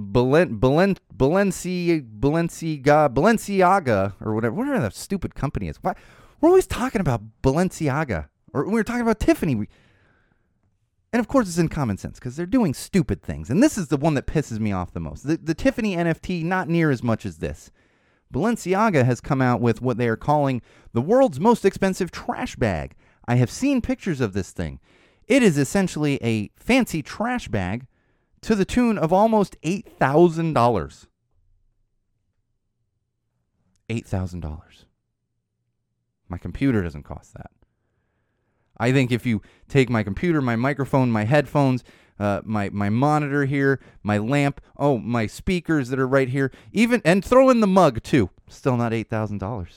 Balenciaga or whatever that stupid company is. Why? We're always talking about Balenciaga, or we were talking about Tiffany. And of course it's in common sense because they're doing stupid things. And this is the one that pisses me off the most. The Tiffany NFT, not near as much as this. Balenciaga has come out with what they are calling the world's most expensive trash bag. I have seen pictures of this thing. It is essentially a fancy trash bag to the tune of almost $8,000. $8,000. My computer doesn't cost that. I think if you take my computer, my microphone, my headphones, my monitor here, my lamp, my speakers that are right here, and throw in the mug too, still not $8,000.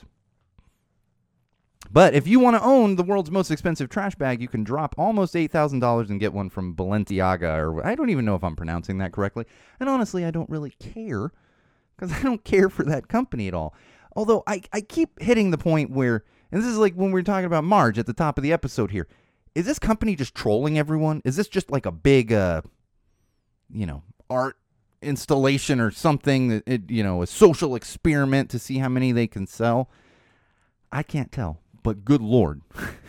But if you want to own the world's most expensive trash bag, you can drop almost $8,000 and get one from Balenciaga, or I don't even know if I'm pronouncing that correctly. And honestly, I don't really care because I don't care for that company at all. Although I keep hitting the point where, and this is like when we were talking about Marge at the top of the episode here. Is this company just trolling everyone? Is this just like a big, art installation or something, a social experiment to see how many they can sell? I can't tell, but good Lord.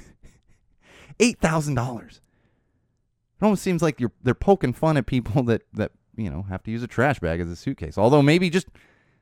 $8,000. It almost seems like they're poking fun at people that have to use a trash bag as a suitcase. Although maybe just,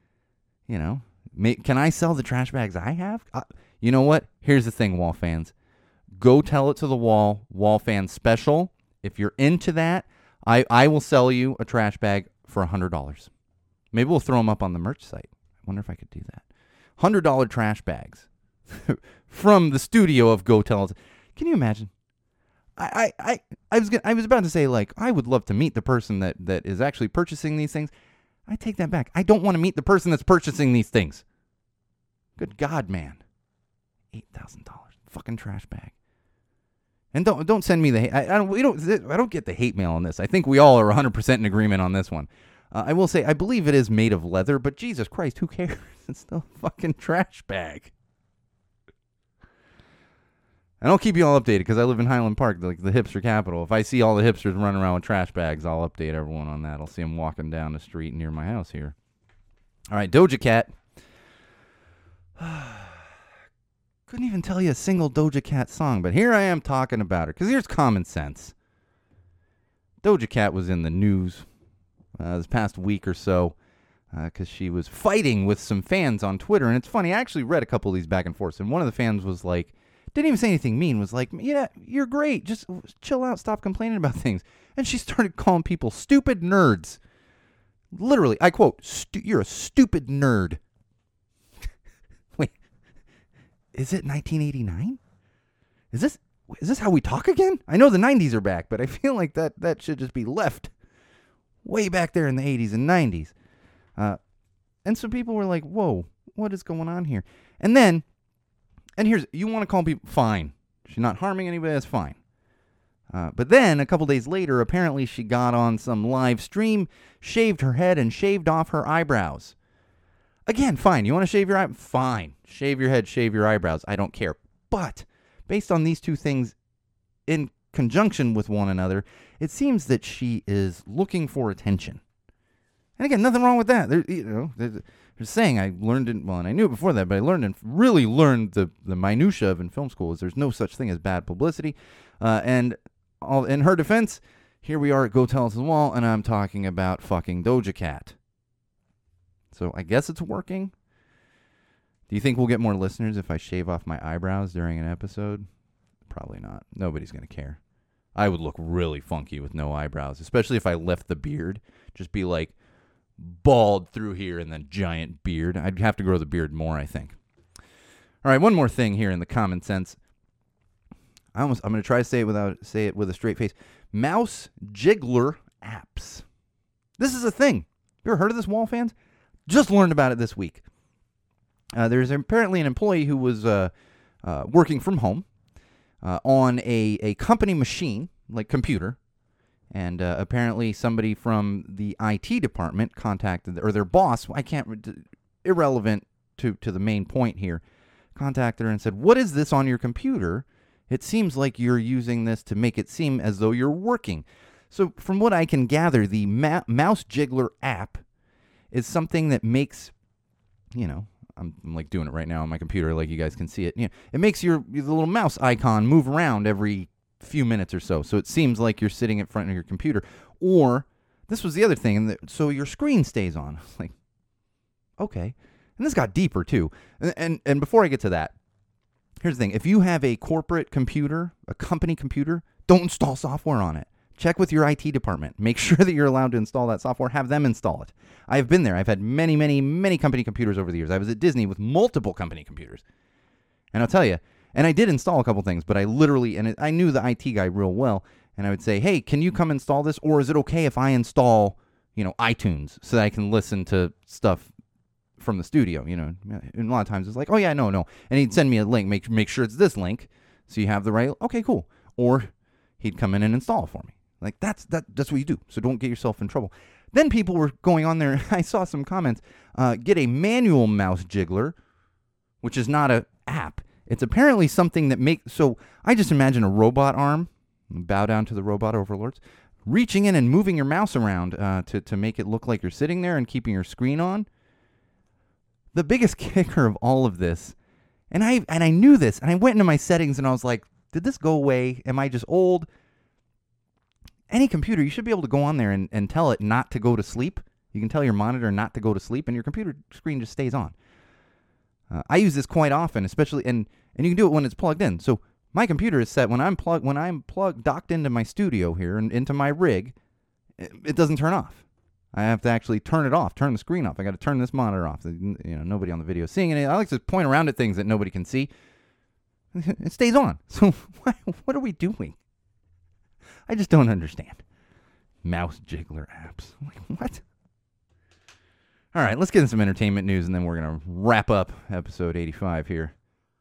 can I sell the trash bags I have? You know what? Here's the thing, Wall fans. Go tell it to the Wall fan special. If you're into that, I will sell you a trash bag for $100. Maybe we'll throw them up on the merch site. I wonder if I could do that. $100 trash bags from the studio of Go Tell It. Can you imagine? I was about to say, like, I would love to meet the person that is actually purchasing these things. I take that back. I don't want to meet the person that's purchasing these things. Good God, man. $8,000 fucking trash bag. And don't send me the hate. I don't get the hate mail on this. I think we all are 100% in agreement on this one. I will say I believe it is made of leather, but Jesus Christ, who cares? It's still a fucking trash bag. And I'll keep you all updated because I live in Highland Park, like the hipster capital. If I see all the hipsters running around with trash bags, I'll update everyone on that. I'll see them walking down the street near my house here. All right, Doja Cat Couldn't even tell you a single Doja Cat song, but here I am talking about her, because here's common sense. Doja Cat was in the news this past week or so because she was fighting with some fans on Twitter. And it's funny, I actually read a couple of these back and forth, and one of the fans was like, didn't even say anything mean, was like, yeah, you're great. Just chill out. Stop complaining about things. And she started calling people stupid nerds. Literally, I quote, you're a stupid nerd. Wait, is it 1989? Is this how we talk again? I know the 90s are back, but I feel like that should just be left way back there in the 80s and 90s. And so people were like, whoa, what is going on here? And then, you want to call people, fine. She's not harming anybody, that's fine. But then, a couple days later, apparently she got on some live stream, shaved her head, and shaved off her eyebrows. Again, fine. You want to shave your eyebrows? Fine. Shave your head, shave your eyebrows. I don't care. But based on these two things in conjunction with one another, it seems that she is looking for attention. And again, nothing wrong with that. They're saying, I learned it, well, and I knew it before that, but I really learned the minutia of in film school is there's no such thing as bad publicity. And in her defense, here we are at Go Tell Us the Wall, and I'm talking about fucking Doja Cat. So I guess it's working. Do you think we'll get more listeners if I shave off my eyebrows during an episode? Probably not. Nobody's going to care. I would look really funky with no eyebrows, especially if I left the beard. Just be like bald through here and then giant beard. I'd have to grow the beard more, I think. All right, one more thing here in the common sense. I'm going to try to say it with a straight face. Mouse jiggler apps. This is a thing. You ever heard of this, Wall fans? Just learned about it this week. There's apparently an employee who was working from home on a company machine, like computer, and apparently somebody from the IT department contacted, or their boss, irrelevant to the main point here, contacted her and said, what is this on your computer? It seems like you're using this to make it seem as though you're working. So from what I can gather, the Mouse Jiggler app is something that makes, I'm like doing it right now on my computer, like you guys can see it. It makes the little mouse icon move around every few minutes or so. So it seems like you're sitting in front of your computer. Or, this was the other thing, so your screen stays on. I was like, okay. And this got deeper too. And before I get to that, here's the thing. If you have a corporate computer, a company computer, don't install software on it. Check with your IT department. Make sure that you're allowed to install that software. Have them install it. I've been there. I've had many, many, many company computers over the years. I was at Disney with multiple company computers. And I'll tell you, and I did install a couple things, but I knew the IT guy real well. And I would say, hey, can you come install this? Or is it okay if I install, iTunes so that I can listen to stuff from the studio? And a lot of times it's like, oh yeah, no. And he'd send me a link. Make sure it's this link so you have the right. Okay, cool. Or he'd come in and install it for me. Like, that's what you do. So don't get yourself in trouble. Then people were going on there. I saw some comments. Get a manual mouse jiggler, which is not an app. It's apparently something that makes... So I just imagine a robot arm, bow down to the robot overlords, reaching in and moving your mouse around to make it look like you're sitting there and keeping your screen on. The biggest kicker of all of this, and I knew this, and I went into my settings and I was like, did this go away? Am I just old? Any computer, you should be able to go on there and tell it not to go to sleep. You can tell your monitor not to go to sleep, and your computer screen just stays on. I use this quite often, especially, and you can do it when it's plugged in. So my computer is set when I'm docked into my studio here and into my rig, it doesn't turn off. I have to actually turn it off, turn the screen off. I got to turn this monitor off. Nobody on the video is seeing it. I like to point around at things that nobody can see. It stays on. So what are we doing? I just don't understand. Mouse jiggler apps. I'm like, what? All right, let's get into some entertainment news, and then we're going to wrap up episode 85 here.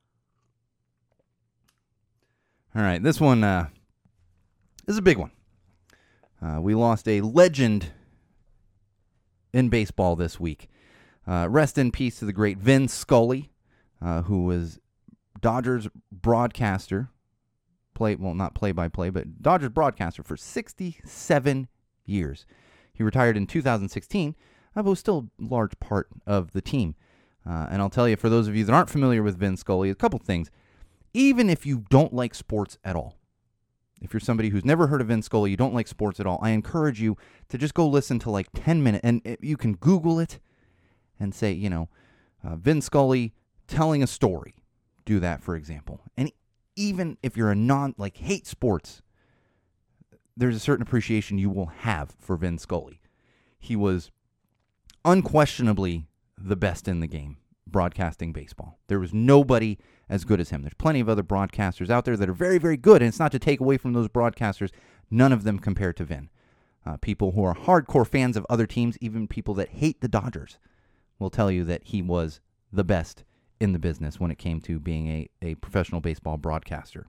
All right, this one is a big one. We lost a legend in baseball this week. Rest in peace to the great Vin Scully, who was Dodgers broadcaster. Not play-by-play, but Dodgers broadcaster for 67 years. He retired in 2016, but was still a large part of the team. And I'll tell you, for those of you that aren't familiar with Vin Scully, a couple things. Even if you don't like sports at all, if you're somebody who's never heard of Vin Scully, you don't like sports at all, I encourage you to just go listen to like 10 minutes, and you can Google it and say, Vin Scully telling a story. Do that, for example. And even if you're a hate sports, there's a certain appreciation you will have for Vin Scully. He was unquestionably the best in the game broadcasting baseball. There was nobody as good as him. There's plenty of other broadcasters out there that are very, very good, and it's not to take away from those broadcasters. None of them compare to Vin. People who are hardcore fans of other teams, even people that hate the Dodgers, will tell you that he was the best in the business when it came to being a professional baseball broadcaster.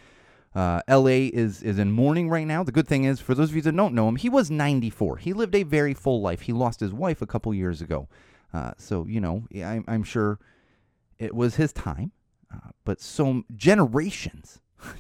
L.A. is in mourning right now. The good thing is, for those of you that don't know him, he was 94. He lived a very full life. He lost his wife a couple years ago. So, I'm sure it was his time. But so generations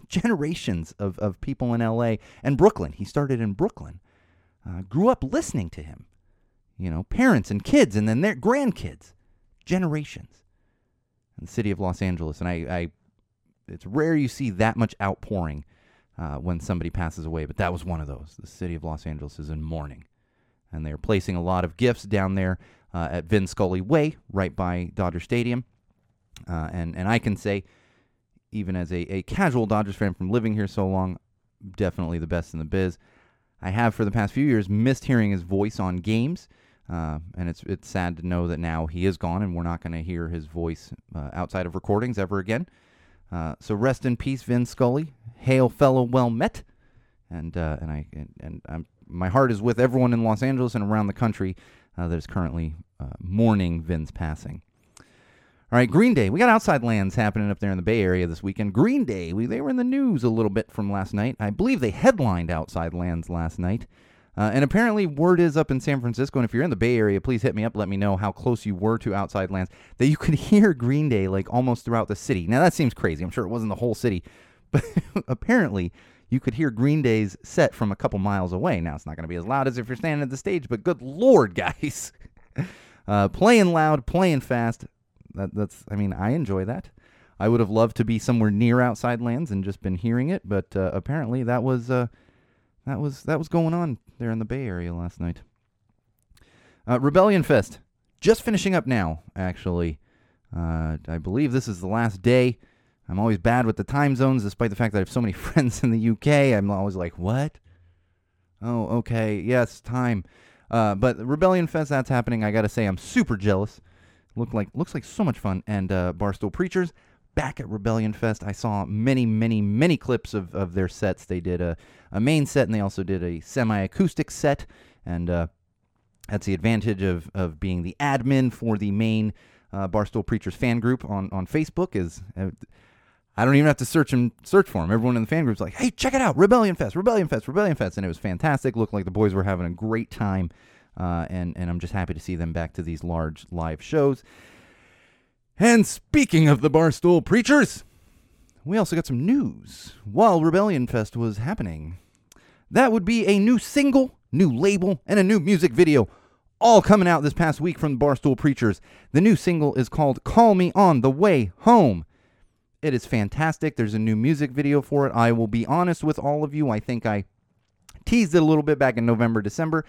of people in L.A. and Brooklyn, he started in Brooklyn, grew up listening to him. Parents and kids and then their grandkids. Generations. In the city of Los Angeles. And it's rare you see that much outpouring when somebody passes away, but that was one of those. The city of Los Angeles is in mourning. And they're placing a lot of gifts down there at Vin Scully Way, right by Dodger Stadium. And I can say, even as a casual Dodgers fan from living here so long, definitely the best in the biz. I have, for the past few years, missed hearing his voice on games, and it's sad to know that now he is gone, and we're not going to hear his voice outside of recordings ever again. So rest in peace, Vin Scully. Hail, fellow well met. And my heart is with everyone in Los Angeles and around the country that is currently mourning Vin's passing. All right, Green Day. We got Outside Lands happening up there in the Bay Area this weekend. Green Day, they were in the news a little bit from last night. I believe they headlined Outside Lands last night. And apparently word is up in San Francisco, and if you're in the Bay Area, please hit me up. Let me know how close you were to Outside Lands, that you could hear Green Day like almost throughout the city. Now, that seems crazy. I'm sure it wasn't the whole city. But apparently you could hear Green Day's set from a couple miles away. Now, it's not going to be as loud as if you're standing at the stage, but good Lord, guys. Playing loud, playing fast. I enjoy that. I would have loved to be somewhere near Outside Lands and just been hearing it, but apparently that was going on there in the Bay Area last night. Rebellion Fest, just finishing up now, actually. I believe this is the last day. I'm always bad with the time zones, despite the fact that I have so many friends in the UK. I'm always like, what? Oh, okay, yes, time. But Rebellion Fest, that's happening. I got to say, I'm super jealous. Looks like so much fun. And Barstool Preachers back at Rebellion Fest. I saw many clips of their sets. They did a main set, and they also did a semi-acoustic set. And that's the advantage of being the admin for the main Barstool Preachers fan group on Facebook. Is I don't even have to search for them. Everyone in the fan group's like, hey, check it out, Rebellion Fest. And it was fantastic. Looked like the boys were having a great time. And I'm just happy to see them back to these large live shows. And speaking of the Barstool Preachers, we also got some news while Rebellion Fest was happening. That would be a new single, new label, and a new music video, all coming out this past week from the Barstool Preachers. The new single is called Call Me On The Way Home. It is fantastic. There's a new music video for it. I will be honest with all of you. I think I teased it a little bit back in November, December.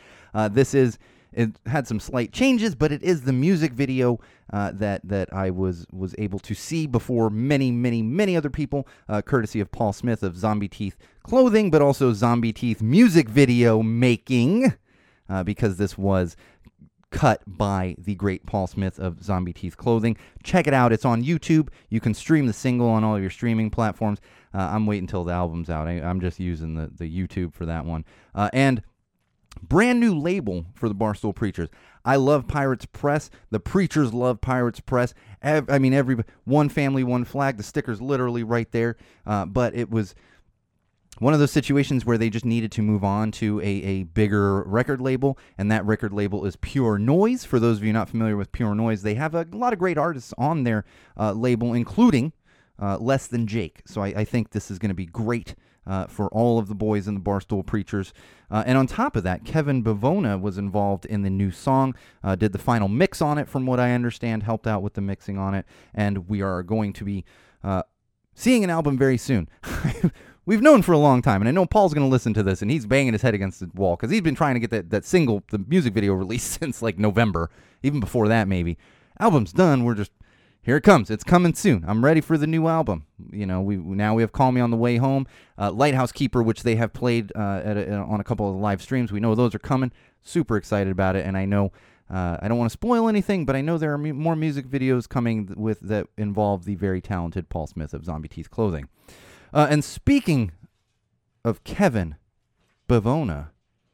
It had some slight changes, but it is the music video that I was able to see before many other people, courtesy of Paul Smith of Zombie Teeth Clothing, but also Zombie Teeth music video making, because this was cut by the great Paul Smith of Zombie Teeth Clothing. Check it out. It's on YouTube. You can stream the single on all your streaming platforms. I'm waiting until the album's out. I'm just using the YouTube for that one. And brand new label for the Barstool Preachers. I love Pirates Press. The Preachers love Pirates Press. Every one family, one flag. The sticker's literally right there. But it was one of those situations where they just needed to move on to a bigger record label, and that record label is Pure Noise. For those of you not familiar with Pure Noise, they have a lot of great artists on their label, including Less Than Jake. So I think this is going to be great for all of the boys in the Barstool Preachers. And on top of that, Kevin Bavona was involved in the new song, did the final mix on it, from what I understand, helped out with the mixing on it, and we are going to be seeing an album very soon. We've known for a long time, and I know Paul's going to listen to this, and he's banging his head against the wall, because he's been trying to get that single, the music video released since, like, November, even before that, maybe. Album's done, we're just, here it comes, it's coming soon. I'm ready for the new album. You know, we have Call Me on the Way Home, Lighthouse Keeper, which they have played on a couple of live streams. We know those are coming, super excited about it, and I know, I don't want to spoil anything, but I know there are more music videos coming that involve the very talented Paul Smith of Zombie Teeth Clothing. And speaking of Kevin Bavona,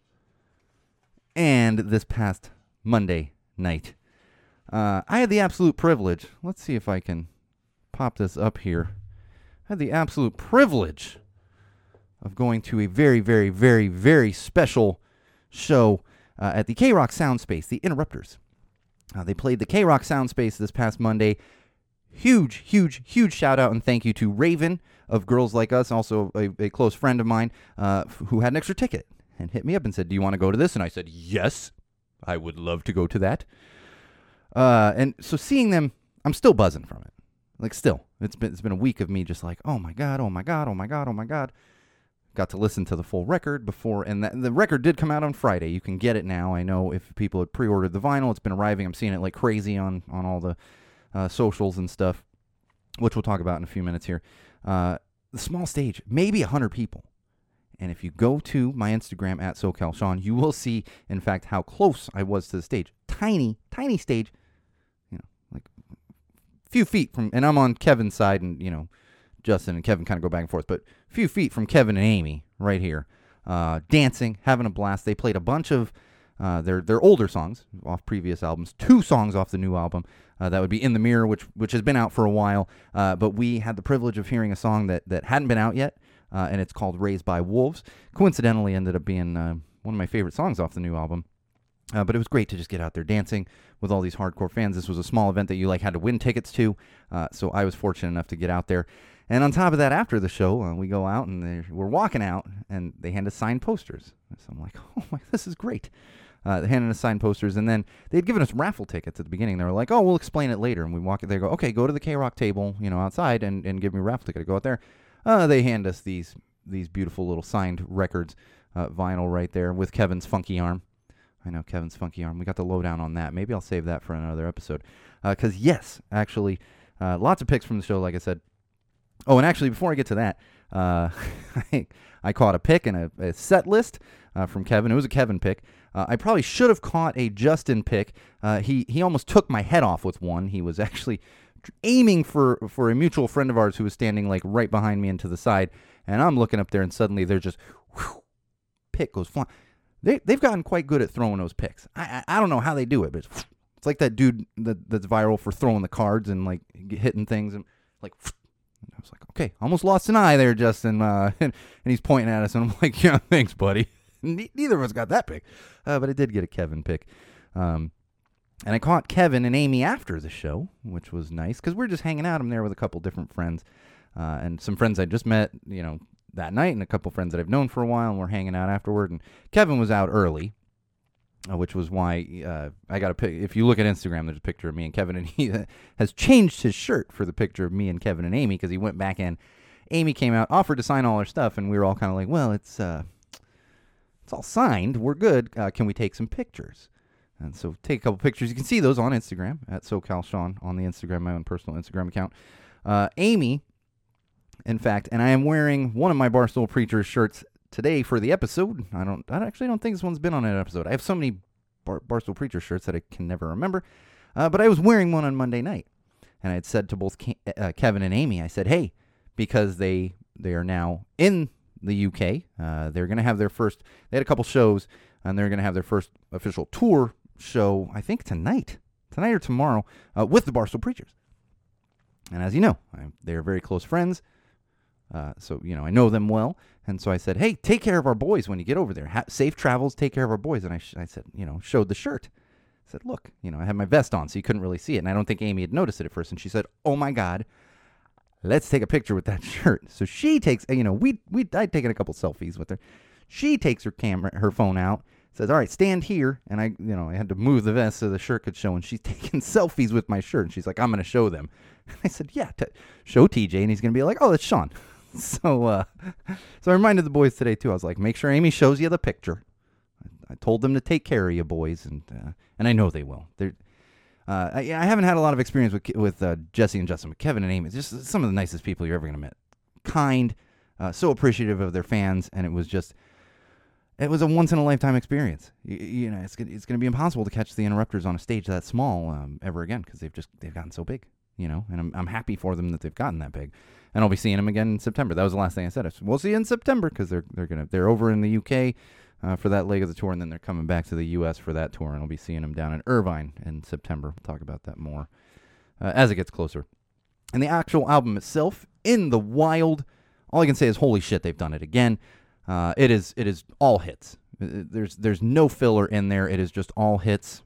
and this past Monday night, I had the absolute privilege, let's see if I can pop this up here. I had the absolute privilege of going to a very, very, very, very special show at the K-Rock Soundspace, the Interrupters. They played the K-Rock Soundspace this past Monday. Huge, huge, huge shout out and thank you to Raven of Girls Like Us, also a close friend of mine who had an extra ticket and hit me up and said, do you want to go to this? And I said, yes, I would love to go to that. And so seeing them, I'm still buzzing from it. Like still, it's been a week of me just like, oh my God, oh my God, oh my God, oh my God. Got to listen to the full record before, and the record did come out on Friday. You can get it now. I know if people had pre-ordered the vinyl, it's been arriving. I'm seeing it like crazy on all the socials and stuff, which we'll talk about in a few minutes here. The small stage, maybe 100 people. And if you go to my Instagram at SoCalSean, you will see, in fact, how close I was to the stage. Tiny, tiny stage, you know, like a few feet from, and I'm on Kevin's side, and, you know, Justin and Kevin kind of go back and forth, but a few feet from Kevin and Amy right here, dancing, having a blast. They played a bunch of their older songs off previous albums, 2 songs off the new album. That would be In the Mirror, which has been out for a while, but we had the privilege of hearing a song that hadn't been out yet, and it's called Raised by Wolves. Coincidentally ended up being one of my favorite songs off the new album. But it was great to just get out there dancing with all these hardcore fans. This was a small event that you had to win tickets to, so I was fortunate enough to get out there. And on top of that, after the show, we go out and we're walking out, and they hand us signed posters. So I'm like, oh my, this is great. They handed us signed posters, and then they'd given us raffle tickets at the beginning. They were like, oh, we'll explain it later. And we walk it. They go, okay, go to the K-Rock table, outside, and give me a raffle ticket to go out there. They hand us these beautiful little signed records, vinyl right there with Kevin's funky arm. I know, Kevin's funky arm. We got the lowdown on that. Maybe I'll save that for another episode. Because, yes, actually, lots of picks from the show, like I said. Oh, and actually, before I get to that, I caught a pick and a set list from Kevin. It was a Kevin pick. I probably should have caught a Justin pick. He almost took my head off with one. He was actually aiming for a mutual friend of ours who was standing like right behind me and to the side. And I'm looking up there, and suddenly they're just, whew, pick goes flying. They've gotten quite good at throwing those picks. I don't know how they do it, but it's like that dude that's viral for throwing the cards and like hitting things and like. And I was like, okay, almost lost an eye there, Justin. And he's pointing at us, and I'm like, yeah, thanks, buddy. Neither of us got that pick, but I did get a Kevin pick. And I caught Kevin and Amy after the show, which was nice because we're just hanging out. I'm there with a couple different friends and some friends I just met, that night, and a couple friends that I've known for a while, and we're hanging out afterward. And Kevin was out early, which was why I got a pic. If you look at Instagram, there's a picture of me and Kevin, and he has changed his shirt for the picture of me and Kevin and Amy because he went back in. Amy came out, offered to sign all our stuff, and we were all kind of like, well, it's all signed. We're good. Can we take some pictures? And so take a couple pictures. You can see those on Instagram at SoCalSean on the Instagram, my own personal Instagram account. Amy, in fact, and I am wearing one of my Barstool Preachers shirts today for the episode. I actually don't think this one's been on an episode. I have so many Barstool Preacher shirts that I can never remember. But I was wearing one on Monday night. And I had said to both Kevin and Amy, I said, hey, because they are now in the UK, they're going to have their first, they had a couple shows, and they're going to have their first official tour show, I think tonight or tomorrow, with the Barstool Preachers. And as you know, they're very close friends. So, I know them well. And so I said, hey, take care of our boys when you get over there. Safe travels, take care of our boys. And I said, showed the shirt. I said, look, I had my vest on, so you couldn't really see it. And I don't think Amy had noticed it at first. And she said, oh, my God, let's take a picture with that shirt. So she takes, I'd taken a couple selfies with her. She takes her phone out, says, all right, stand here. And I had to move the vest so the shirt could show. And she's taking selfies with my shirt. And she's like, I'm going to show them. And I said, yeah, show TJ. And he's going to be like, oh, that's Sean. So I reminded the boys today, too. I was like, make sure Amy shows you the picture. I told them to take care of you boys. And I know they will. I haven't had a lot of experience with Jesse and Justin, but Kevin and Amy, just some of the nicest people you're ever going to meet. Kind, so appreciative of their fans, and it was a once-in-a-lifetime experience. It's going to be impossible to catch the Interrupters on a stage that small ever again because they've gotten so big, and I'm happy for them that they've gotten that big. And I'll be seeing them again in September. That was the last thing I said. We'll see you in September because they're over in the UK for that leg of the tour, and then they're coming back to the U.S. for that tour, and I'll be seeing them down in Irvine in September. We'll talk about that more as it gets closer. And the actual album itself, In the Wild, all I can say is holy shit, they've done it again. It is all hits. There's no filler in there. It is just all hits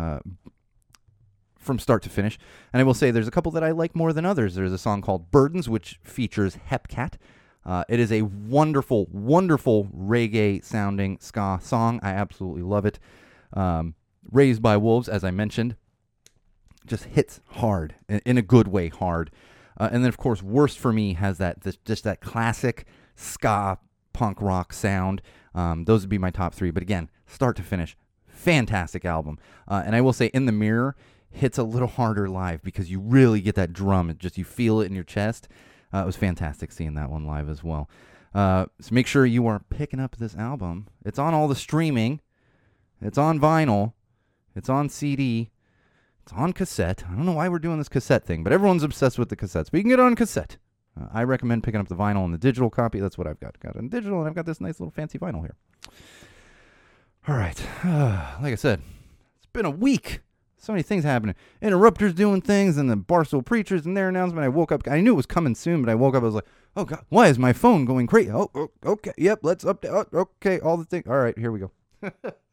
from start to finish. And I will say there's a couple that I like more than others. There's a song called Burdens, which features Hepcat. It is a wonderful, wonderful reggae-sounding ska song. I absolutely love it. Raised by Wolves, as I mentioned, just hits hard, in a good way hard. And then, of course, Worst for Me has just that classic ska punk rock sound. Those would be my top three. But again, start to finish, fantastic album. And I will say, In the Mirror hits a little harder live because you really get that drum. You feel it in your chest. It was fantastic seeing that one live as well. So make sure you are picking up this album. It's on all the streaming. It's on vinyl. It's on CD. It's on cassette. I don't know why we're doing this cassette thing, but everyone's obsessed with the cassettes. But you can get it on cassette. I recommend picking up the vinyl and the digital copy. That's what I've got. Got it in digital, and I've got this nice little fancy vinyl here. All right. Like I said, it's been a week. So many things happening. Interrupters doing things, and the Barstool Preachers and their announcement. I woke up. I knew it was coming soon, but I woke up. I was like, oh, God, why is my phone going crazy? Oh, okay. Yep, let's update. Oh, okay, all the things. All right, here we go. All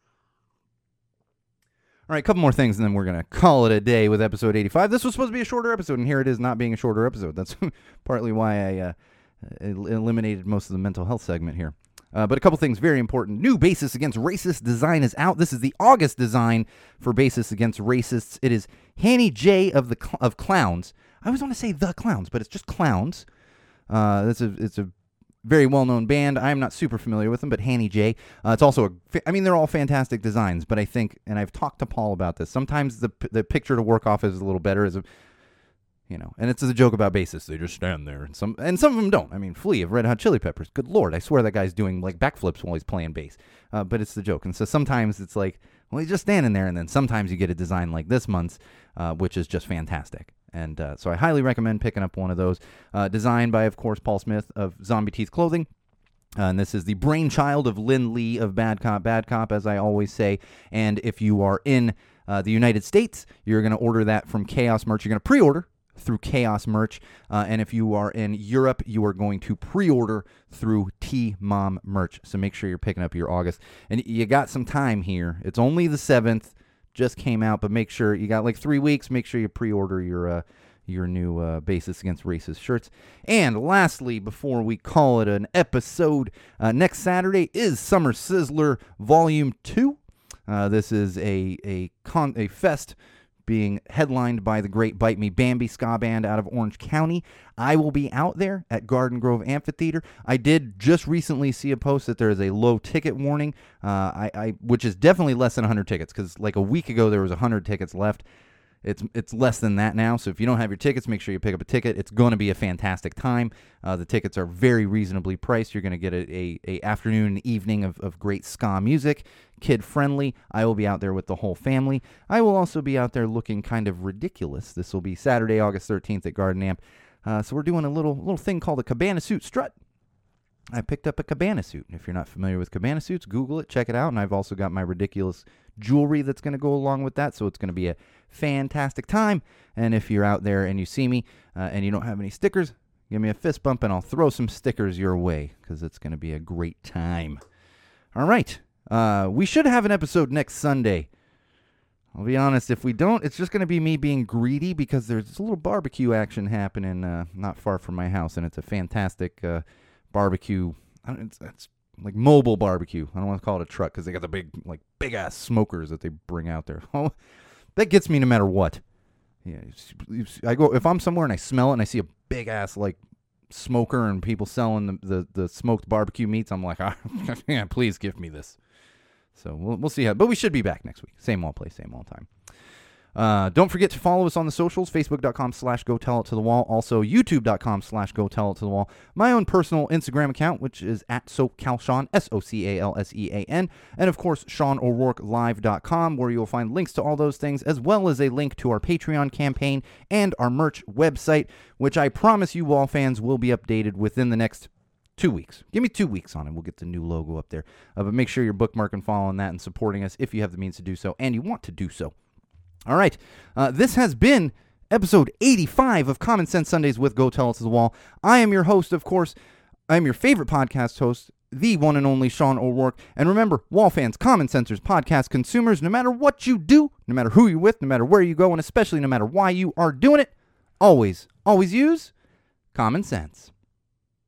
right, a couple more things, and then we're going to call it a day with episode 85. This was supposed to be a shorter episode, and here it is not being a shorter episode. That's partly why I eliminated most of the mental health segment here. But a couple things very important. New Basis Against Racist design is out. This is the August design for Basis Against Racists. It is Hanny J of Clowns. I always want to say The Clowns, but it's just Clowns. It's a very well-known band. I'm not super familiar with them, but Hanny J. It's also they're all fantastic designs, but I think, and I've talked to Paul about this, sometimes the picture to work off is a little better and it's a joke about bassists. They just stand there, and some of them don't. I mean, Flea of Red Hot Chili Peppers. Good Lord, I swear that guy's doing like backflips while he's playing bass. But it's the joke, and so sometimes it's like, well, he's just standing there, and then sometimes you get a design like this month's, which is just fantastic. And so I highly recommend picking up one of those. Designed by, of course, Paul Smith of Zombie Teeth Clothing. And this is the brainchild of Lynn Lee of Bad Cop, as I always say. And if you are in the United States, you're going to order that from Chaos Merch. You're going to pre-order through Chaos Merch. And if you are in Europe, you are going to pre-order through T-Mom Merch. So make sure you're picking up your August. And you got some time here. It's only the 7th. Just came out, but make sure you got like 3 weeks. Make sure you pre-order your new Basis Against Racist shirts. And lastly, before we call it an episode, next Saturday is Summer Sizzler Volume 2. This is a fest being headlined by the great Bite Me Bambi ska band out of Orange County. I will be out there at Garden Grove Amphitheater. I did just recently see a post that there is a low ticket warning, which is definitely less than 100 tickets, because like a week ago there was 100 tickets left. It's less than that now, so if you don't have your tickets, make sure you pick up a ticket. It's going to be a fantastic time. The tickets are very reasonably priced. You're going to get a afternoon and evening of great ska music, kid-friendly. I will be out there with the whole family. I will also be out there looking kind of ridiculous. This will be Saturday, August 13th at Garden Amp. So we're doing a little thing called a cabana suit strut. I picked up a cabana suit. If you're not familiar with cabana suits, Google it, check it out. And I've also got my ridiculous jewelry that's going to go along with that. So it's going to be a fantastic time. And if you're out there and you see me and you don't have any stickers, give me a fist bump and I'll throw some stickers your way, because it's going to be a great time. All right. We should have an episode next Sunday. I'll be honest, if we don't, it's just going to be me being greedy because there's a little barbecue action happening not far from my house, and it's a fantastic barbecue. It's like mobile barbecue. I don't want to call it a truck because they got the big ass smokers that they bring out there. Oh, that gets me no matter what. Yeah, I go if I'm somewhere and I smell it and I see a big ass like smoker and people selling the smoked barbecue meats. I'm like, yeah, please give me this. So we'll see how. But we should be back next week. Same old place, same old time. Don't forget to follow us on the socials, facebook.com/GoTellItToTheWall. Also, youtube.com/GoTellItToTheWall. My own personal Instagram account, which is at SoCalSean, SoCalSean. And, of course, SeanO'RourkeLive.com, where you'll find links to all those things, as well as a link to our Patreon campaign and our merch website, which I promise you all fans will be updated within the next 2 weeks. Give me 2 weeks on it. We'll get the new logo up there. But make sure you're bookmarking, following that, and supporting us if you have the means to do so and you want to do so. All right, this has been episode 85 of Common Sense Sundays with Go Tell It to the Wall. I am your host, of course. I am your favorite podcast host, the one and only Sean O'Rourke. And remember, Wall fans, Common Sensors, podcast consumers, no matter what you do, no matter who you're with, no matter where you go, and especially no matter why you are doing it, always use common sense.